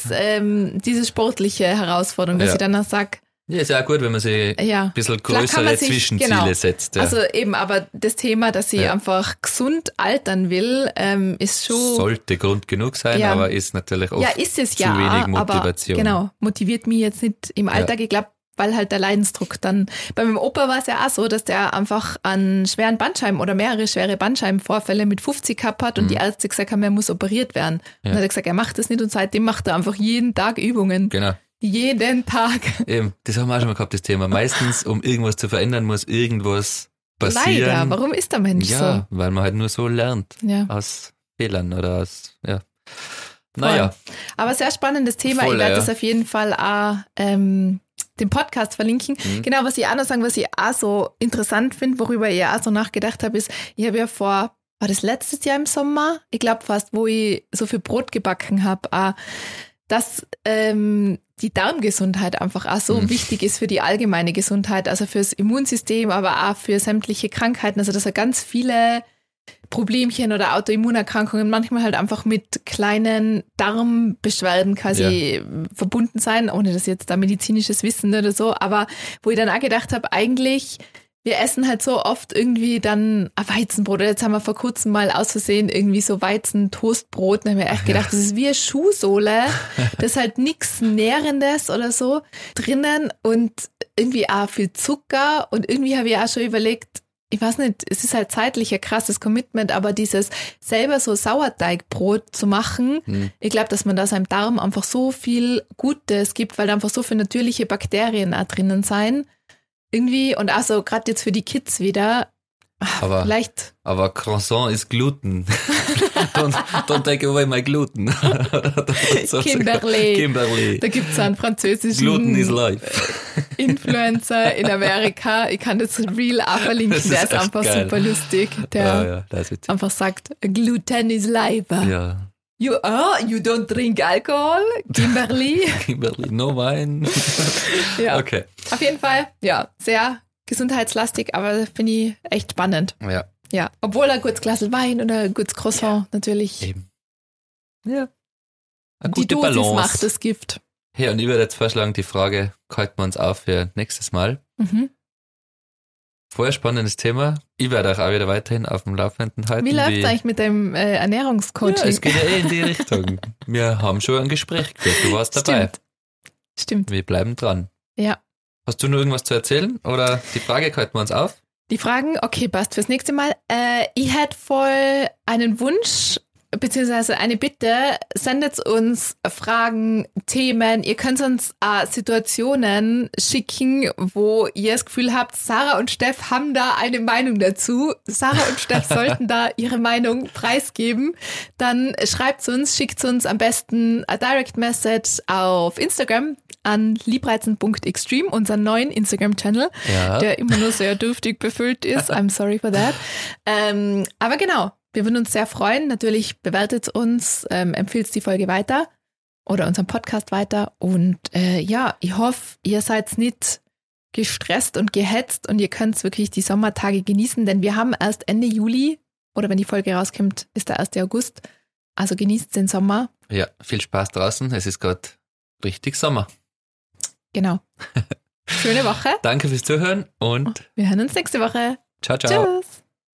diese sportliche Herausforderung, dass ich dann auch sage. Ja, ist ja auch gut, wenn man sich ein bisschen größere Zwischenziele setzt. Ja. Also eben, aber das Thema, dass ich einfach gesund altern will, ist schon... Sollte Grund genug sein, aber ist natürlich oft ist es zu wenig Motivation. Aber genau, motiviert mich jetzt nicht im Alltag. Ich glaube, weil halt der Leidensdruck dann, bei meinem Opa war es ja auch so, dass der einfach an schweren Bandscheiben oder mehrere schwere Bandscheibenvorfälle mit 50 gehabt hat und die Ärzte gesagt haben, er muss operiert werden. Ja. Und dann hat er gesagt, er macht das nicht, und seitdem macht er einfach jeden Tag Übungen. Genau. Jeden Tag. Eben, das haben wir auch schon mal gehabt, das Thema. Meistens, um irgendwas zu verändern, muss irgendwas passieren. Leider, warum ist der Mensch so? Ja, weil man halt nur so lernt. Aus Fehlern oder aus, Naja. Aber sehr spannendes Thema. Voll, ich werde ja. das auf jeden Fall auch den Podcast verlinken. Genau, was ich auch noch sagen, was ich auch so interessant finde, worüber ich auch so nachgedacht habe, ist, ich habe ja war das letztes Jahr im Sommer? Ich glaube fast, wo ich so viel Brot gebacken habe, dass die Darmgesundheit einfach auch so wichtig ist für die allgemeine Gesundheit, also fürs Immunsystem, aber auch für sämtliche Krankheiten. Also dass er ganz viele Problemchen oder Autoimmunerkrankungen manchmal halt einfach mit kleinen Darmbeschwerden quasi verbunden sein, ohne dass jetzt da medizinisches Wissen oder so, aber wo ich dann auch gedacht habe, eigentlich, wir essen halt so oft irgendwie dann ein Weizenbrot. Jetzt haben wir vor kurzem mal aus Versehen irgendwie so Weizen-Toastbrot. Da haben wir echt gedacht, das ist wie eine Schuhsohle. Da ist halt nichts Nährendes oder so drinnen und irgendwie auch viel Zucker. Und irgendwie habe ich auch schon überlegt, ich weiß nicht, es ist halt zeitlich ein krasses Commitment, aber dieses selber so Sauerteigbrot zu machen, ich glaube, dass man da seinem Darm einfach so viel Gutes gibt, weil da einfach so viele natürliche Bakterien auch drinnen sein. Irgendwie, und auch so gerade jetzt für die Kids wieder, vielleicht. Aber Croissant ist Gluten. don't take away my gluten. Kimberly. Da gibt es einen französischen Gluten is life. Influencer in Amerika. Ich kann das Reel auch verlinken, der ist einfach geil. Super lustig. Der einfach sagt, Gluten is life. Ja. You don't drink alcohol, Kimberly? Kimberly, no wine. Ja, okay. Auf jeden Fall, ja, sehr gesundheitslastig, aber finde ich echt spannend. Ja. Ja, obwohl ein gutes Glas Wein oder ein gutes Croissant natürlich. Eben. Ja. Eine die gute Dosis Balance. macht das Gift. Hey, und ich würde jetzt vorschlagen, die Frage halten wir uns auf für nächstes Mal. Vorher spannendes Thema. Ich werde euch auch wieder weiterhin auf dem Laufenden halten. Wie läuft es eigentlich mit dem Ernährungscoaching? Ja, es geht ja in die Richtung. Wir haben schon ein Gespräch geführt. Du warst dabei. Stimmt. Wir bleiben dran. Ja. Hast du noch irgendwas zu erzählen? Oder die Frage halten wir uns auf? Die Fragen, okay, passt fürs nächste Mal. Ich hätte voll einen Wunsch, beziehungsweise eine Bitte, sendet uns Fragen, Themen. Ihr könnt uns Situationen schicken, wo ihr das Gefühl habt, Sarah und Steff haben da eine Meinung dazu. Sarah und Steff sollten da ihre Meinung preisgeben. Dann schreibt uns, schickt uns am besten eine Direct Message auf Instagram an liebreizen.extreme, unseren neuen Instagram-Channel, der immer nur sehr dürftig befüllt ist. I'm sorry for that. Aber genau. Wir würden uns sehr freuen. Natürlich bewertet uns, empfiehlt die Folge weiter oder unseren Podcast weiter. Und ich hoffe, ihr seid nicht gestresst und gehetzt und ihr könnt wirklich die Sommertage genießen, denn wir haben erst Ende Juli, oder wenn die Folge rauskommt, ist der 1. August. Also genießt den Sommer. Ja, viel Spaß draußen. Es ist gerade richtig Sommer. Genau. Schöne Woche. Danke fürs Zuhören und wir hören uns nächste Woche. Ciao, ciao. Tschüss.